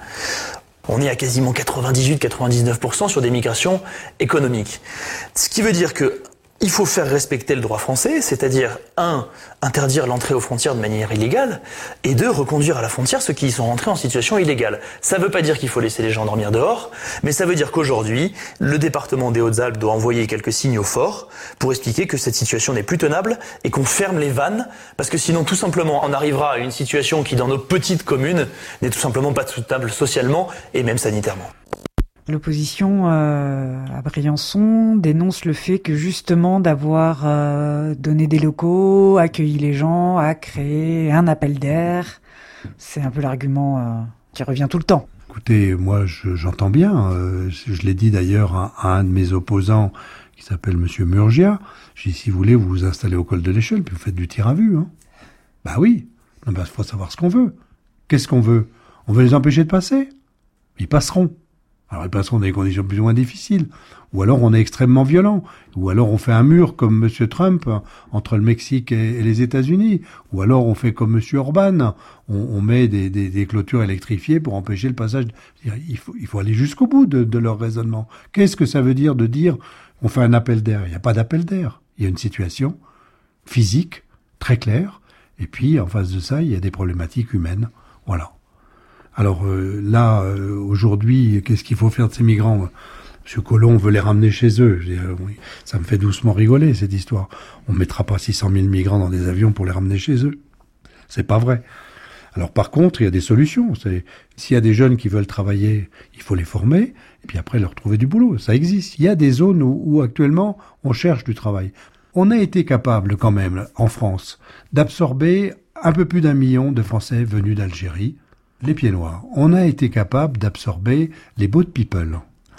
on est à quasiment quatre-vingt-dix-huit à quatre-vingt-dix-neuf pour cent sur des migrations économiques. Ce qui veut dire que il faut faire respecter le droit français, c'est-à-dire, un, interdire l'entrée aux frontières de manière illégale, et deux, reconduire à la frontière ceux qui y sont rentrés en situation illégale. Ça ne veut pas dire qu'il faut laisser les gens dormir dehors, mais ça veut dire qu'aujourd'hui, le département des Hautes-Alpes doit envoyer quelques signaux forts pour expliquer que cette situation n'est plus tenable et qu'on ferme les vannes, parce que sinon, tout simplement, on arrivera à une situation qui, dans nos petites communes, n'est tout simplement pas soutenable socialement et même sanitairement. L'opposition euh, à Briançon dénonce le fait que justement d'avoir euh, donné des locaux, accueilli les gens, a créé un appel d'air. C'est un peu l'argument euh, qui revient tout le temps. Écoutez, moi je, j'entends bien. Euh, je l'ai dit d'ailleurs à, à un de mes opposants qui s'appelle monsieur Murgia. J'ai dit, si vous voulez, vous vous installez au col de l'Échelle, puis vous faites du tir à vue. Hein. Bah oui, il bah, faut savoir ce qu'on veut. Qu'est-ce qu'on veut? On veut les empêcher de passer? Ils passeront. Alors ils passeront dans des conditions plus ou moins difficiles. Ou alors on est extrêmement violent. Ou alors on fait un mur comme monsieur Trump entre le Mexique et, et les États-Unis. Ou alors on fait comme monsieur Orban. On, on met des, des, des clôtures électrifiées pour empêcher le passage. Il faut, il faut aller jusqu'au bout de, de leur raisonnement. Qu'est-ce que ça veut dire de dire on fait un appel d'air? Il n'y a pas d'appel d'air. Il y a une situation physique très claire. Et puis en face de ça, il y a des problématiques humaines. Voilà. Alors euh, là, euh, aujourd'hui, qu'est-ce qu'il faut faire de ces migrants? Monsieur Collomb veut les ramener chez eux. Je dis, euh, oui, ça me fait doucement rigoler, cette histoire. On mettra pas six cent mille migrants dans des avions pour les ramener chez eux. C'est pas vrai. Alors par contre, il y a des solutions. C'est, s'il y a des jeunes qui veulent travailler, il faut les former, et puis après leur trouver du boulot. Ça existe. Il y a des zones où, où actuellement, on cherche du travail. On a été capable quand même, en France, d'absorber un peu plus d'un million de Français venus d'Algérie, les pieds noirs. On a été capable d'absorber les boat people.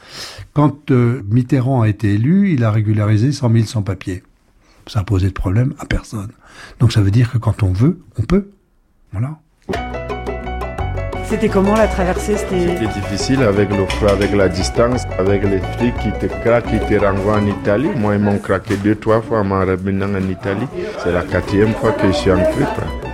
Quand euh, Mitterrand a été élu, il a régularisé cent mille sans-papiers. Ça a posé de problème à personne. Donc ça veut dire que quand on veut, on peut. Voilà. C'était comment la traversée? C'était C'était difficile avec le feu, avec la distance, avec les flics qui te craquent, qui te renvoient en Italie. Moi, ils m'ont craqué deux, trois fois en revenant en Italie. C'est la quatrième fois que je suis en truc.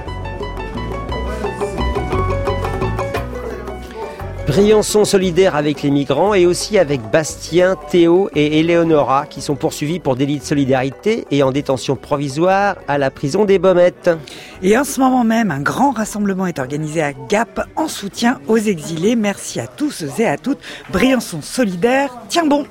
Briançon solidaire avec les migrants et aussi avec Bastien, Théo et Éléonora qui sont poursuivis pour délit de solidarité et en détention provisoire à la prison des Baumettes. Et en ce moment même, un grand rassemblement est organisé à Gap en soutien aux exilés. Merci à tous et à toutes. Briançon solidaire, tiens bon.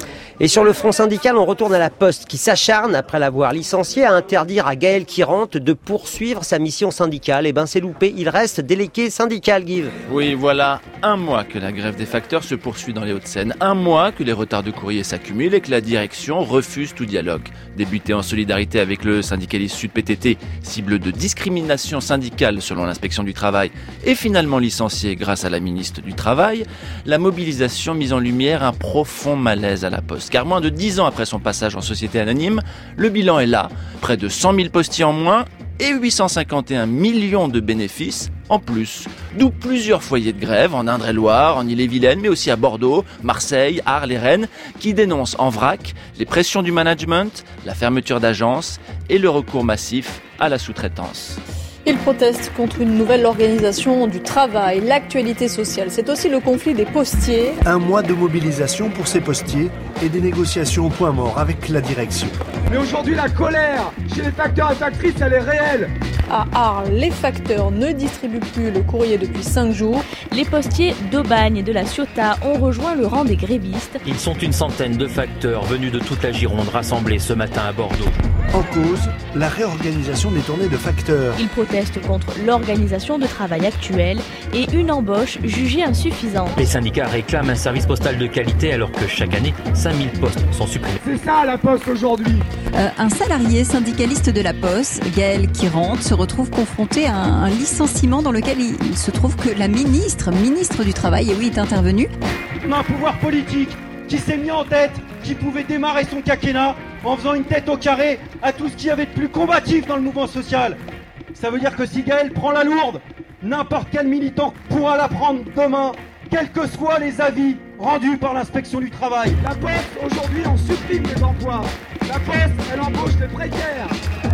Et sur le front syndical, on retourne à la Poste qui s'acharne, après l'avoir licencié, à interdire à Gaël Quirante de poursuivre sa mission syndicale. Et ben c'est loupé, il reste délégué syndical, Guy. Oui, voilà un mois que la grève des facteurs se poursuit dans les Hauts-de-Seine. Un mois que les retards de courrier s'accumulent et que la direction refuse tout dialogue. Débuté en solidarité avec le syndicaliste Sud P T T, cible de discrimination syndicale selon l'inspection du travail, et finalement licencié grâce à la ministre du Travail, la mobilisation mise en lumière un profond malaise à la Poste. Car moins de dix ans après son passage en société anonyme, le bilan est là. Près de cent mille postiers en moins et huit cent cinquante et un millions de bénéfices en plus. D'où plusieurs foyers de grève en Indre-et-Loire, en Ille-et-Vilaine, mais aussi à Bordeaux, Marseille, Arles et Rennes, qui dénoncent en vrac les pressions du management, la fermeture d'agences et le recours massif à la sous-traitance. Ils protestent contre une nouvelle organisation du travail, l'actualité sociale. C'est aussi le conflit des postiers. Un mois de mobilisation pour ces postiers et des négociations au point mort avec la direction. Mais aujourd'hui, la colère chez les facteurs et factrices, elle est réelle. À Arles, les facteurs ne distribuent plus le courrier depuis cinq jours. Les postiers d'Aubagne et de la Ciotat ont rejoint le rang des grévistes. Ils sont une centaine de facteurs venus de toute la Gironde rassemblés ce matin à Bordeaux. En cause, la réorganisation des tournées de facteurs. Ils protestent contre l'organisation de travail actuelle et une embauche jugée insuffisante. Les syndicats réclament un service postal de qualité alors que chaque année, cinq mille postes sont supprimés. C'est ça la Poste aujourd'hui. Euh, un salarié syndicaliste de la Poste, Gaël Quirante, se retrouve confronté à un, un licenciement dans lequel il, il se trouve que la ministre, ministre du Travail, et oui, est intervenue. On a un pouvoir politique qui s'est mis en tête, qui pouvait démarrer son quinquennat en faisant une tête au carré à tout ce qu'il y avait de plus combatif dans le mouvement social. Ça veut dire que si Gaël prend la lourde, n'importe quel militant pourra la prendre demain, quels que soient les avis rendus par l'inspection du travail. La Poste, aujourd'hui, on supprime les emplois. La Poste, elle embauche les précaires.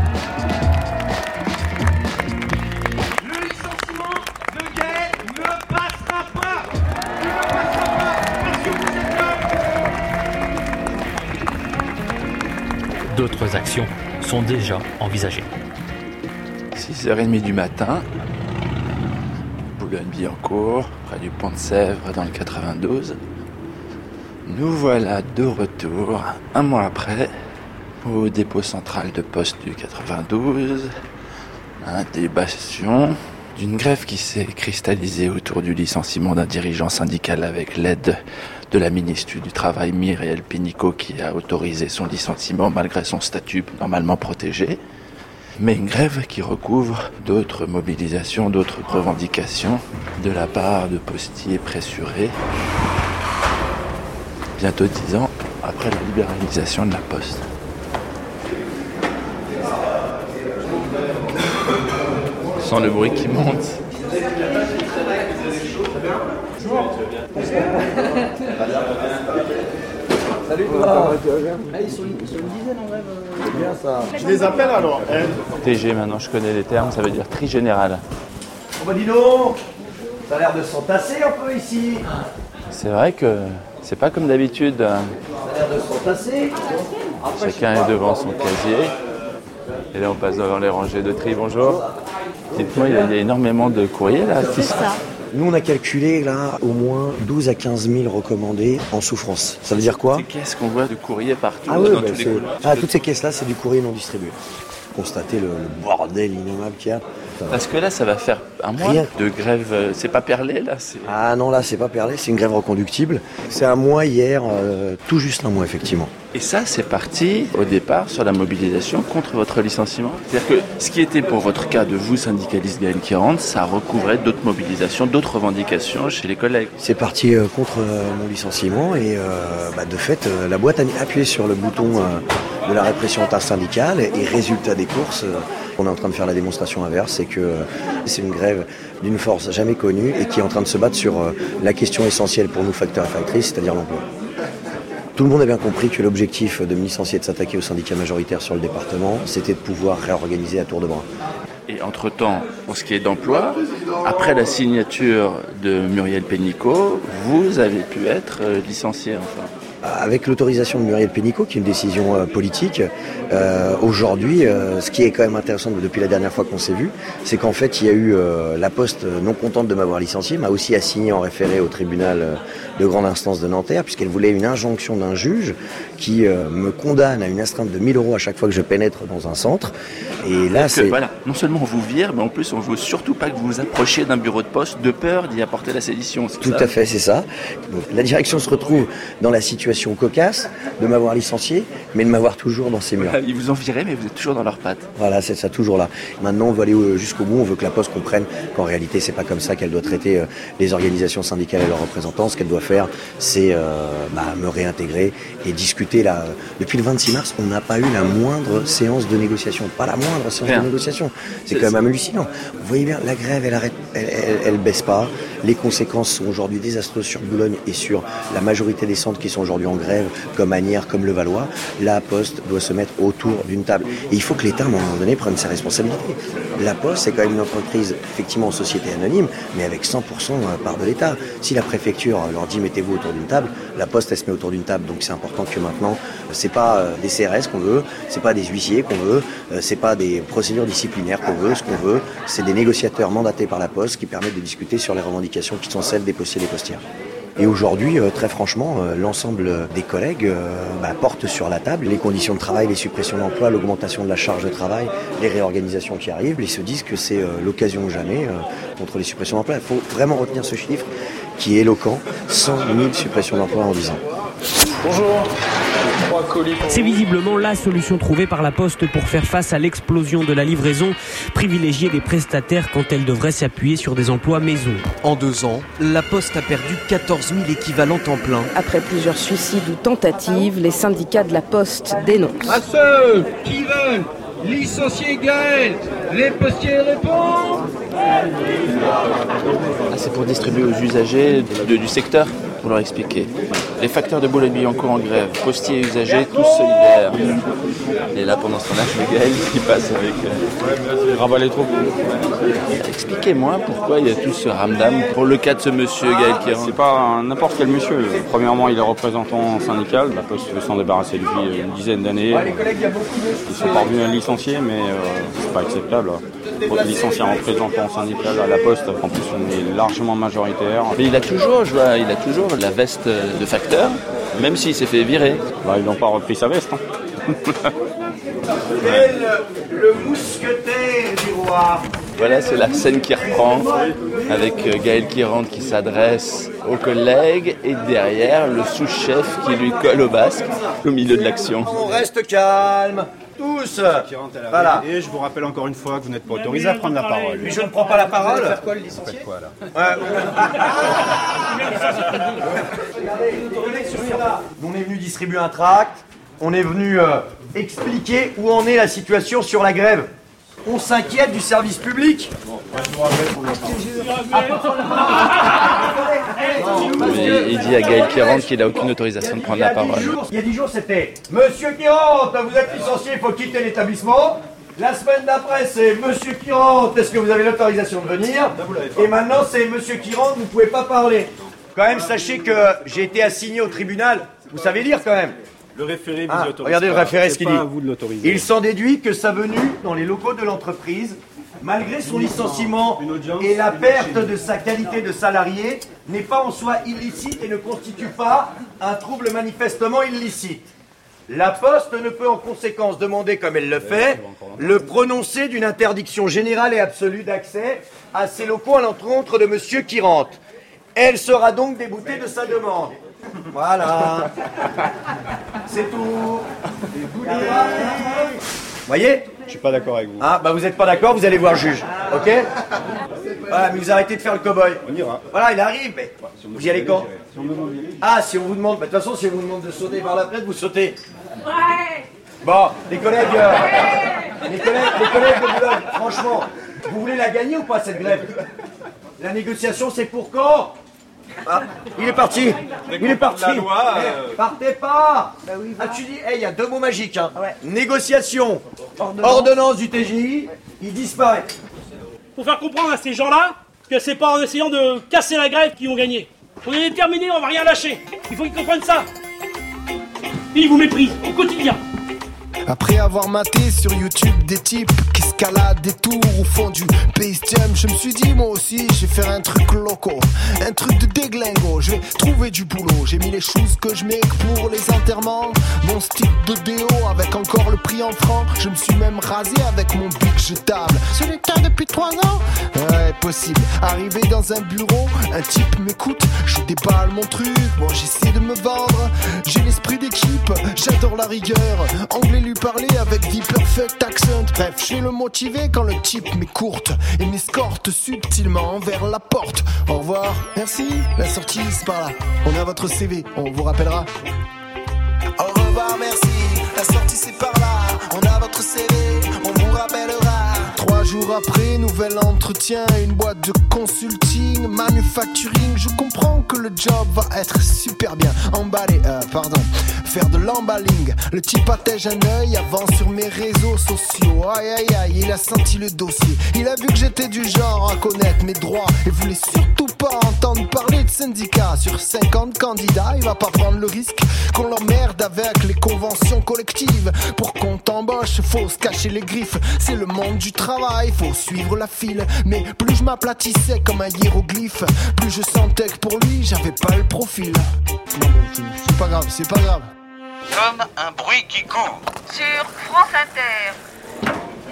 Le licenciement de Gaël ne passera pas. Il ne passera pas parce que vous êtes là. D'autres actions sont déjà envisagées. six heures trente du matin, Boulogne-Billancourt, près du Pont de Sèvres, dans le quatre-vingt-douze. Nous voilà de retour, un mois après, au dépôt central de poste du quatre-vingt-douze. Intébation d'une grève qui s'est cristallisée autour du licenciement d'un dirigeant syndical avec l'aide de la ministre du Travail, Myriel Pénicaud, qui a autorisé son licenciement malgré son statut normalement protégé. Mais une grève qui recouvre d'autres mobilisations, d'autres revendications de la part de postiers pressurés. Bientôt dix ans après la libéralisation de la Poste. Sans le bruit qui monte. Salut toi. Ils sont une dizaine en grève. C'est bien ça. Je les appelle alors. T G maintenant, je connais les termes, ça veut dire tri général. Oh bah dis donc, ça a l'air de s'entasser un peu ici. C'est vrai que c'est pas comme d'habitude. Ça a l'air de s'entasser. Chacun est devant son casier. Et là on passe devant les rangées de tri, bonjour. Dites-moi, il y a énormément de courriers là. C'est ça. Nous, on a calculé là au moins douze à quinze mille recommandés en souffrance. Ça veut dire quoi? Ces caisses qu'on voit de courrier partout. Ah oui, dans bah tous les c'est... couloirs. ah, toutes ces caisses-là, c'est du courrier non distribué. Constatez le, le bordel innommable qu'il y a. Parce que là, ça va faire un mois Rien. de grève. C'est pas perlé là c'est... Ah non, là, c'est pas perlé, c'est une grève reconductible. C'est un mois hier, euh, tout juste un mois, effectivement. Et ça, c'est parti au départ sur la mobilisation contre votre licenciement. C'est-à-dire que ce qui était pour votre cas de vous, syndicaliste Gaël Quirante, ça recouvrait d'autres mobilisations, d'autres revendications chez les collègues. C'est parti euh, contre euh, mon licenciement et euh, bah, de fait, euh, la boîte a appuyé sur le bouton euh, de la répression intersyndicale et, et résultat des courses, euh, On est en train de faire la démonstration inverse, c'est que euh, c'est une grève d'une force jamais connue et qui est en train de se battre sur euh, la question essentielle pour nous, facteurs et factrices, c'est-à-dire l'emploi. Tout le monde a bien compris que l'objectif de me licencier et de s'attaquer aux syndicats majoritaires sur le département, c'était de pouvoir réorganiser à tour de bras. Et entre-temps, pour ce qui est d'emploi, après la signature de Muriel Pénicaud, vous avez pu être licencié enfin. Avec l'autorisation de Muriel Pénicaud, qui est une décision euh, politique, euh, aujourd'hui, euh, ce qui est quand même intéressant depuis la dernière fois qu'on s'est vu, c'est qu'en fait, il y a eu euh, la Poste, non contente de m'avoir licencié, m'a aussi assigné en référé au tribunal euh, de grande instance de Nanterre, puisqu'elle voulait une injonction d'un juge qui euh, me condamne à une astreinte de mille euros à chaque fois que je pénètre dans un centre. Et là, c'est... Voilà, non seulement on vous vire, mais en plus on ne veut surtout pas que vous vous approchiez d'un bureau de poste de peur d'y apporter la sédition. Tout ça à fait, c'est ça. Donc, la direction se retrouve dans la situation cocasse de m'avoir licencié, mais de m'avoir toujours dans ses murs. Voilà, ils vous ont viré, mais vous êtes toujours dans leurs pattes. Voilà, c'est ça, toujours là. Maintenant, on veut aller jusqu'au bout, on veut que la Poste comprenne qu'en réalité, c'est pas comme ça qu'elle doit traiter euh, les organisations syndicales et leurs représentants. Ce qu'elle doit faire, c'est euh, bah, me réintégrer et discuter. Là. Depuis le vingt-six mars, on n'a pas eu la moindre séance de négociation. Pas la moindre séance Rien. de négociation. C'est, c'est quand même hallucinant. Vous voyez bien, la grève, elle arrête, elle, elle, elle baisse pas. Les conséquences sont aujourd'hui désastreuses sur Boulogne et sur la majorité des centres qui sont aujourd'hui en grève, comme Asnières, comme Levallois. La Poste doit se mettre autour d'une table. Et il faut que l'État, à un moment donné, prenne ses responsabilités. La Poste, c'est quand même une entreprise, effectivement, en société anonyme, mais avec cent pour cent part de l'État. Si la préfecture leur dit mettez-vous autour d'une table, la Poste, elle se met autour d'une table. Donc c'est important que maintenant, c'est pas des C R S qu'on veut, c'est pas des huissiers qu'on veut, c'est pas des procédures disciplinaires qu'on veut. Ce qu'on veut, c'est des négociateurs mandatés par la Poste qui permettent de discuter sur les revendications qui sont celles des postiers et des postières. Et aujourd'hui, euh, très franchement, euh, l'ensemble des collègues euh, bah, portent sur la table les conditions de travail, les suppressions d'emplois, l'augmentation de la charge de travail, les réorganisations qui arrivent. Ils se disent que c'est euh, l'occasion ou jamais euh, contre les suppressions d'emplois. Il faut vraiment retenir ce chiffre qui est éloquent, cent mille suppressions d'emplois en dix ans. Bonjour. C'est visiblement la solution trouvée par la Poste pour faire face à l'explosion de la livraison, privilégier des prestataires quand elle devrait s'appuyer sur des emplois maison. En deux ans, la Poste a perdu quatorze mille équivalents temps plein. Après plusieurs suicides ou tentatives, les syndicats de la Poste dénoncent. À ceux qui veulent licencier Gaël, les postiers répondent. Ah, c'est pour distribuer aux usagers de, de, du secteur, pour leur expliquer. Les facteurs de Boulogne-Billancourt en grève, postiers et usagers, tous solidaires. Et là, pendant ce temps-là, je Gaël qui passe avec... Euh... rabat les troupes. Expliquez-moi pourquoi il y a tout ce ramdam pour le cas de ce monsieur Gaël Quirand. C'est pas n'importe quel monsieur. Premièrement, il est représentant syndical. La Poste veut s'en débarrasser depuis une dizaine d'années. Ils sont parvenus à le licencier, mais euh, c'est pas acceptable. Pour licencier un représentant syndical à la Poste, en plus on est largement majoritaire. Mais il a toujours, je vois, il a toujours la veste de facteur, même s'il s'est fait virer. Bah, ils n'ont pas repris sa veste. Hein. Tel le mousquetaire du roi. Voilà, c'est la scène qui reprend, avec Gaël Quirand qui s'adresse aux collègues, et derrière, le sous-chef qui lui colle au basque, au milieu de l'action. On reste calme, tous. Voilà. Et je vous rappelle encore une fois que vous n'êtes pas autorisé à prendre la parole. Mais je ne prends pas la parole. Vous allez faire quoi, le licencié ? Quoi, là ? Ouais. On est venu distribuer un tract, on est venu euh, expliquer où en est la situation sur la grève. On s'inquiète du service public. Bon, mais il dit à Gaël Quirand qu'il n'a aucune autorisation de prendre la parole. Il y a dix jours, c'était « Monsieur Quirand, vous êtes licencié, il faut quitter l'établissement ». La semaine d'après, c'est « Monsieur Quirand, est-ce que vous avez l'autorisation de venir ?» Et maintenant, c'est « Monsieur Quirand, vous ne pouvez pas parler ». Quand même, sachez que j'ai été assigné au tribunal. Vous savez lire quand même. Le référé vous ah, autorise. Regardez le référé, ce qu'il dit. À vous de l'autoriser. Il s'en déduit que sa venue dans les locaux de l'entreprise, malgré son licenciement et la perte de sa qualité de salarié, n'est pas en soi illicite et ne constitue pas un trouble manifestement illicite. La Poste ne peut en conséquence demander, comme elle le fait, le prononcé d'une interdiction générale et absolue d'accès à ces locaux à l'encontre de Monsieur Quirand. Elle sera donc déboutée de sa demande. Voilà. C'est tout. Vous voyez ? Je suis pas d'accord avec vous. Ah, bah vous n'êtes pas d'accord, vous allez voir le juge. Ok ? Voilà, mais vous arrêtez de faire le cow-boy. On ira. Voilà, il arrive, mais vous y allez quand ? Ah, si on vous demande, bah, de toute façon, si on vous demande de sauter par la fenêtre, vous sautez. Ouais. Bon, les collègues, euh, Les collègues, les collègues de Boulogne, franchement, vous voulez la gagner ou pas cette grève? La négociation c'est pour quand? Ah, il est parti. Il est parti. La loi, Eh, euh... partez pas. Bah oui, Ah, tu dis, il hey, y a deux mots magiques. Hein. Ouais. Négociation, ordonnance. ordonnance du T J I, il disparaît. Faut faire comprendre à ces gens-là que c'est pas en essayant de casser la grève qu'ils vont gagner. On est déterminés, on va rien lâcher. Il faut qu'ils comprennent ça. Ils vous méprisent au quotidien. Après avoir maté sur YouTube des types qui escaladent des tours au fond du Space Jam, je me suis dit moi aussi je vais faire un truc loco, un truc de déglingo, je vais trouver du boulot. J'ai mis les choses que je mets pour les enterrements, mon stick de déo avec encore le prix en francs. Je me suis même rasé avec mon bic jetable. C'est le cas depuis trois ans. Ouais, possible. Arrivé dans un bureau, un type m'écoute, je déballe mon truc, bon j'essaie de me vendre. J'ai l'esprit d'équipe, j'adore la rigueur. Anglais lui parler avec the perfect accent. Bref, je vais le motiver quand le type m'écourte et m'escorte subtilement vers la porte. Au revoir, merci, la sortie c'est par là. On a votre C V, on vous rappellera. Au revoir, merci, la sortie c'est par là. On a votre C V, on vous rappellera. Trois jours après, nouvel entretien, une boîte de consulting, manufacturing. Je comprends que le job va être super bien emballé, euh, pardon, faire de l'emballing. Le type attège un œil avant sur mes réseaux sociaux. Aïe aïe aïe, il a senti le dossier. Il a vu que j'étais du genre à connaître mes droits et voulait surtout pas entendre parler de syndicats. Sur cinquante candidats, il va pas prendre le risque qu'on l'emmerde avec les conventions collectives. Pour qu'on t'embauche, faut se cacher les griffes. C'est le monde du travail, faut suivre la file. Mais plus je m'aplatissais comme un hiéroglyphe, plus je sentais que pour lui, j'avais pas le profil. Non, c'est pas grave, c'est pas grave. Comme un bruit qui court. Sur France Inter.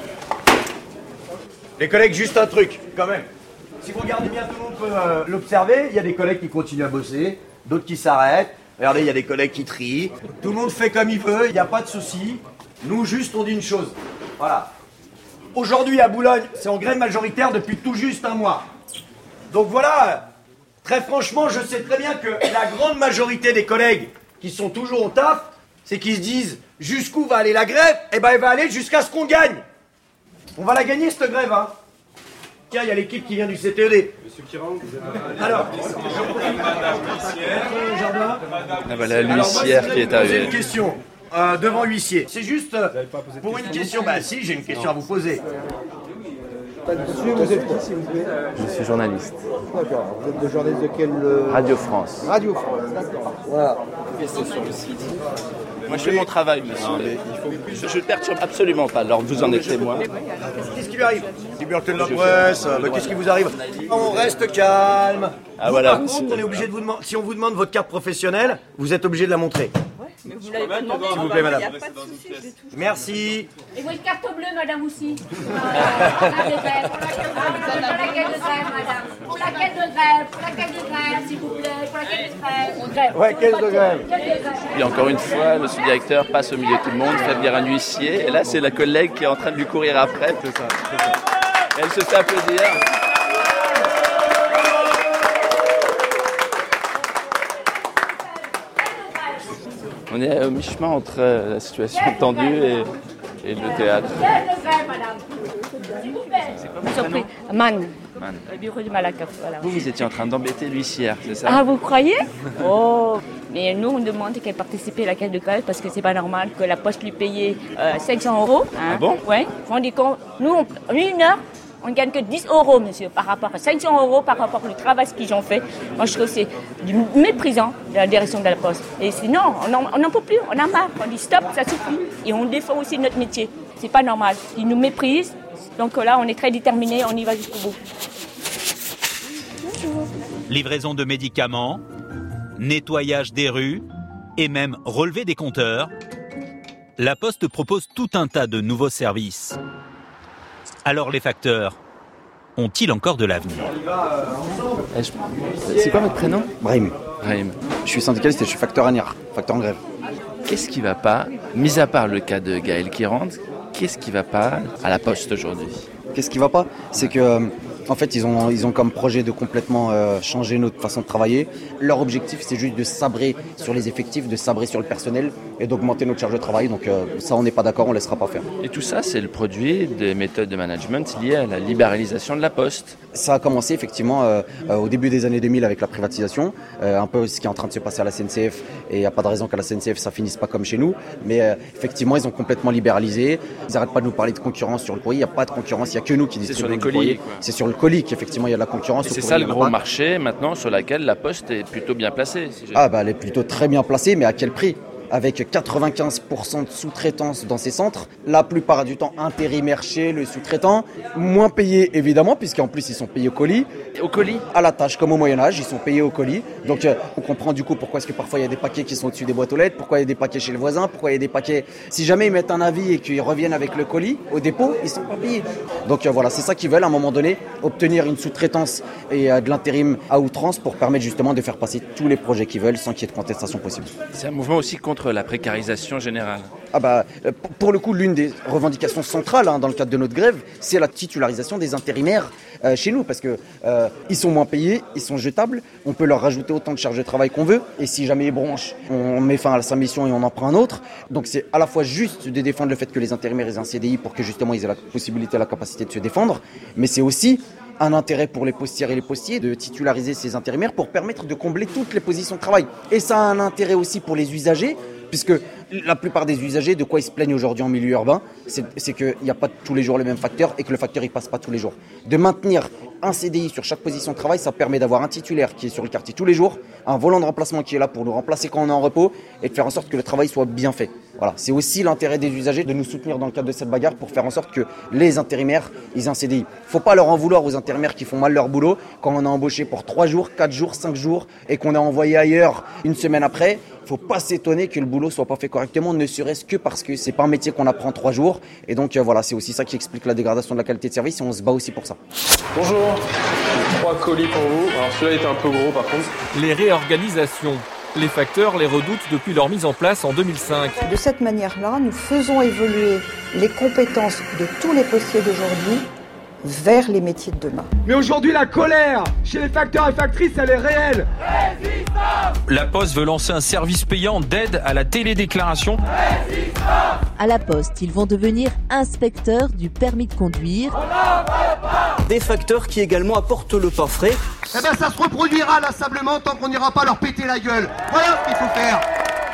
Les collègues, juste un truc, quand même. Si vous regardez bien, tout le monde peut euh, l'observer. Il y a des collègues qui continuent à bosser, d'autres qui s'arrêtent. Regardez, il y a des collègues qui trient. Tout le monde fait comme il veut, il n'y a pas de souci. Nous, juste, on dit une chose. Voilà. Aujourd'hui, à Boulogne, c'est en grève majoritaire depuis tout juste un mois. Donc voilà, très franchement, je sais très bien que la grande majorité des collègues qui sont toujours au taf, c'est qu'ils se disent jusqu'où va aller la grève? Eh ben, elle va aller jusqu'à ce qu'on gagne. On va la gagner, cette grève, hein. Tiens, il y a l'équipe qui vient du C T E D. Monsieur Kiran, vous avez... Alors, Ah voilà, l'huissière qui est arrivée. J'ai une question euh, devant l'huissier. C'est juste euh, pour une question. Bah si, j'ai une question à vous poser. Monsieur, vous êtes qui, s'il vous plaît? Je suis journaliste. D'accord. Vous êtes le journaliste de quelle... euh... Radio France. Radio France, d'accord. Voilà. C'est sur le site. Moi je fais mon travail, monsieur. Non, mais il faut... Je ne perturbe absolument pas, alors vous en êtes témoin. Qu'est-ce qui lui arrive? Liberté de la presse, bah, qu'est-ce qui vous arrive? On reste calme. Ah, vous, voilà, par contre, on est obligé de vous demander, si on vous demande votre carte professionnelle, vous êtes obligé de la montrer. Mais vous l'avez pas demandé. S'il vous plaît, madame. Il n'y a pas de souci, je l'ai toujours. Merci. Et votre carte bleue, madame, aussi. Pour laquelle de grève, madame? Pour laquelle de grève? Pour laquelle de grève, s'il vous plaît? Pour laquelle de grève? Ouais, quelle de grève? Et encore une fois, monsieur le directeur passe au milieu de tout le monde, fait venir un huissier, et là c'est la collègue qui est en train de lui courir après. C'est ça, c'est ça. Elle se fait applaudir. On est au mi-chemin entre la situation tendue et, et le théâtre. C'est quoi votre prénom? Man. Man. Le bureau du Malakoff, voilà. Vous, vous étiez en train d'embêter l'huissière, c'est ça? Ah, vous croyez? Oh. Mais nous, on demande qu'elle participe à la caisse de grève parce que c'est pas normal que la Poste lui paye euh, cinq cents euros. Hein. Ah bon? Ouais. On dit qu'on, nous, on, une heure, on ne gagne que dix euros, monsieur, par rapport à cinq cents euros, par rapport au travail qu'ils ont fait. Moi, je trouve que c'est du méprisant de la direction de la Poste. Et sinon, on n'en peut plus, on a marre. On dit stop, ça suffit. Et on défend aussi notre métier. C'est pas normal. Ils nous méprisent. Donc là, on est très déterminés, on y va jusqu'au bout. Livraison de médicaments, nettoyage des rues et même relevé des compteurs. La Poste propose tout un tas de nouveaux services. Alors les facteurs ont-ils encore de l'avenir? C'est quoi votre prénom? Brahim. Brahim. Je suis syndicaliste et je suis facteur A N I R, facteur en grève. Qu'est-ce qui ne va pas, mis à part le cas de Gaël qui rentre, qu'est-ce qui ne va pas à la Poste aujourd'hui? Qu'est-ce qui va pas? C'est que En fait, ils ont, ils ont comme projet de complètement euh, changer notre façon de travailler. Leur objectif, c'est juste de sabrer sur les effectifs, de sabrer sur le personnel et d'augmenter notre charge de travail. Donc euh, ça, on n'est pas d'accord, on ne laissera pas faire. Et tout ça, c'est le produit des méthodes de management liées à la libéralisation de la Poste. Ça a commencé effectivement euh, euh, au début des années deux mille avec la privatisation, euh, un peu ce qui est en train de se passer à la S N C F, et il n'y a pas de raison qu'à la S N C F ça finisse pas comme chez nous, mais euh, effectivement ils ont complètement libéralisé, ils n'arrêtent pas de nous parler de concurrence sur le courrier, il n'y a pas de concurrence, il n'y a que nous qui distribuons du courrier. C'est sur le colis qu'effectivement il y a de la concurrence. Et c'est ça le gros marché maintenant sur lequel la Poste est plutôt bien placée. Si ah bah elle est plutôt très bien placée, mais à quel prix ? Avec quatre-vingt-quinze pour cent de sous-traitance dans ces centres, la plupart du temps intérimaires chez le sous-traitant, moins payés évidemment, puisqu'en plus ils sont payés au colis. Au colis ? À la tâche, comme au Moyen-Âge, ils sont payés au colis. Donc euh, on comprend du coup pourquoi est-ce que parfois il y a des paquets qui sont au-dessus des boîtes aux lettres, pourquoi il y a des paquets chez le voisin, pourquoi il y a des paquets... Si jamais ils mettent un avis et qu'ils reviennent avec le colis au dépôt, ils sont pas payés. Donc euh, voilà, c'est ça qu'ils veulent à un moment donné, obtenir une sous-traitance et euh, de l'intérim à outrance pour permettre justement de faire passer tous les projets qu'ils veulent sans qu'il y ait de contestation possible. C'est un mouvement aussi contre la précarisation générale. Ah bah, pour le coup, l'une des revendications centrales hein, dans le cadre de notre grève, c'est la titularisation des intérimaires euh, chez nous, parce que euh, ils sont moins payés, ils sont jetables, on peut leur rajouter autant de charges de travail qu'on veut, et si jamais ils bronchent, on met fin à sa mission et on en prend un autre. Donc c'est à la fois juste de défendre le fait que les intérimaires aient un C D I pour que justement ils aient la possibilité, la capacité de se défendre, mais c'est aussi un intérêt pour les postières et les postiers de titulariser ces intérimaires pour permettre de combler toutes les positions de travail. Et ça a un intérêt aussi pour les usagers, puisque la plupart des usagers, de quoi ils se plaignent aujourd'hui en milieu urbain, c'est, c'est qu'il n'y a pas tous les jours le même facteur et que le facteur il passe pas tous les jours. De maintenir un C D I sur chaque position de travail, ça permet d'avoir un titulaire qui est sur le quartier tous les jours, un volant de remplacement qui est là pour nous remplacer quand on est en repos et de faire en sorte que le travail soit bien fait. Voilà, c'est aussi l'intérêt des usagers de nous soutenir dans le cadre de cette bagarre pour faire en sorte que les intérimaires ils aient un C D I. Faut pas leur en vouloir aux intérimaires qui font mal leur boulot quand on a embauché pour trois jours, quatre jours, cinq jours et qu'on a envoyé ailleurs une semaine après. Faut pas s'étonner que le boulot soit pas fait correctement, ne serait-ce que parce que c'est pas un métier qu'on apprend trois jours. Et donc euh, voilà, c'est aussi ça qui explique la dégradation de la qualité de service et on se bat aussi pour ça. Bonjour, trois colis pour vous. Alors celui-là était un peu gros par contre. Les réorganisations. Les facteurs les redoutent depuis leur mise en place en deux mille cinq. De cette manière-là, nous faisons évoluer les compétences de tous les postiers d'aujourd'hui vers les métiers de demain. Mais aujourd'hui, la colère chez les facteurs et factrices, elle est réelle. Résistance. La Poste veut lancer un service payant d'aide à la télédéclaration. Résistance. À la Poste, ils vont devenir inspecteurs du permis de conduire. Des facteurs qui également apportent le pain frais. Eh ben ça se reproduira inlassablement tant qu'on n'ira pas leur péter la gueule. Voilà ce qu'il faut faire.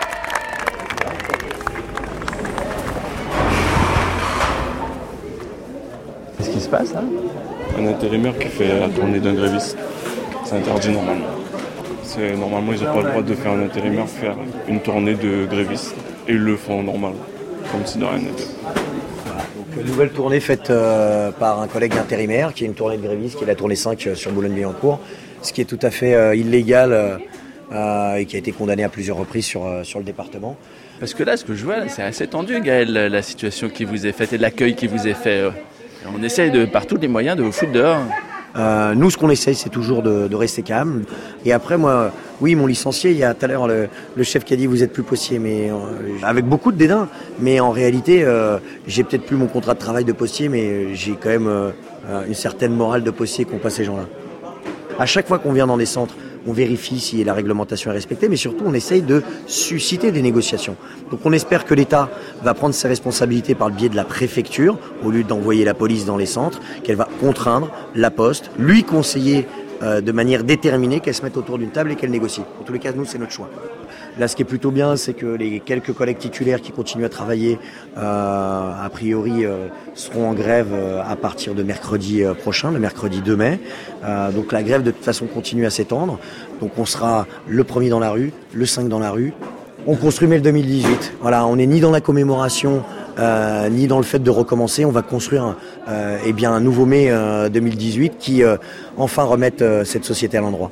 Qu'est-ce qui se passe là ? Un intérimaire qui fait la tournée d'un gréviste. C'est interdit normalement. C'est, normalement, ils n'ont pas le droit de faire un intérimaire faire une tournée de gréviste. Et ils le font normal, comme si de rien n'était. Donc, une nouvelle tournée faite euh, par un collègue intérimaire, qui est une tournée de gréviste, qui est la tournée cinq euh, sur Boulogne-Billancourt, ce qui est tout à fait euh, illégal euh, euh, et qui a été condamné à plusieurs reprises sur, euh, sur le département. Parce que là, ce que je vois, là, c'est assez tendu, Gaël, la situation qui vous est faite et l'accueil qui vous est fait. On essaye de, par tous les moyens de vous foutre dehors. Euh, nous, ce qu'on essaye, c'est toujours de, de rester calme. Et après, moi, oui, ils m'ont licencié. Il y a tout à l'heure le, le chef qui a dit vous êtes plus postier, mais euh, avec beaucoup de dédain. Mais en réalité, euh, j'ai peut-être plus mon contrat de travail de postier, mais j'ai quand même euh, une certaine morale de postier qu'ont pas ces gens-là. À chaque fois qu'on vient dans des centres, on vérifie si la réglementation est respectée, mais surtout on essaye de susciter des négociations. Donc on espère que l'État va prendre ses responsabilités par le biais de la préfecture, au lieu d'envoyer la police dans les centres, qu'elle va contraindre la Poste, lui conseiller euh, de manière déterminée qu'elle se mette autour d'une table et qu'elle négocie. En tous les cas, nous, c'est notre choix. Là, ce qui est plutôt bien, c'est que les quelques collègues titulaires qui continuent à travailler, euh, a priori, euh, seront en grève euh, à partir de mercredi euh, prochain, le mercredi deux mai. Euh, donc la grève, de toute façon, continue à s'étendre. Donc on sera le premier dans la rue, le cinq dans la rue. On construit mai le deux mille dix-huit. Voilà, on n'est ni dans la commémoration, euh, ni dans le fait de recommencer. On va construire euh, eh bien, un nouveau mai euh, deux mille dix-huit qui, euh, enfin, remette euh, cette société à l'endroit.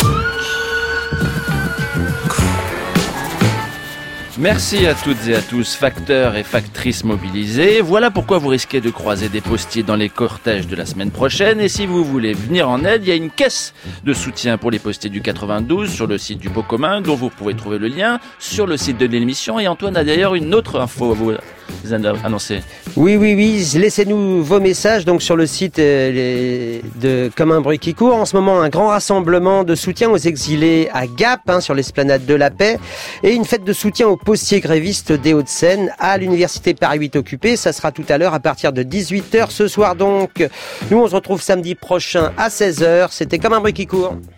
Merci à toutes et à tous, facteurs et factrices mobilisés. Voilà pourquoi vous risquez de croiser des postiers dans les cortèges de la semaine prochaine. Et si vous voulez venir en aide, il y a une caisse de soutien pour les postiers du quatre-vingt-douze sur le site du Beau Commun, dont vous pouvez trouver le lien sur le site de l'émission. Et Antoine a d'ailleurs une autre info à vous vous avez annoncé. Oui, oui, oui. Laissez-nous vos messages donc sur le site euh, les, de Comme un bruit qui court. En ce moment, un grand rassemblement de soutien aux exilés à Gap, hein, sur l'esplanade de la Paix, et une fête de soutien aux postiers grévistes des Hauts-de-Seine à l'université Paris huit occupée. Ça sera tout à l'heure à partir de dix-huit heures ce soir donc. Nous, on se retrouve samedi prochain à seize heures. C'était Comme un bruit qui court.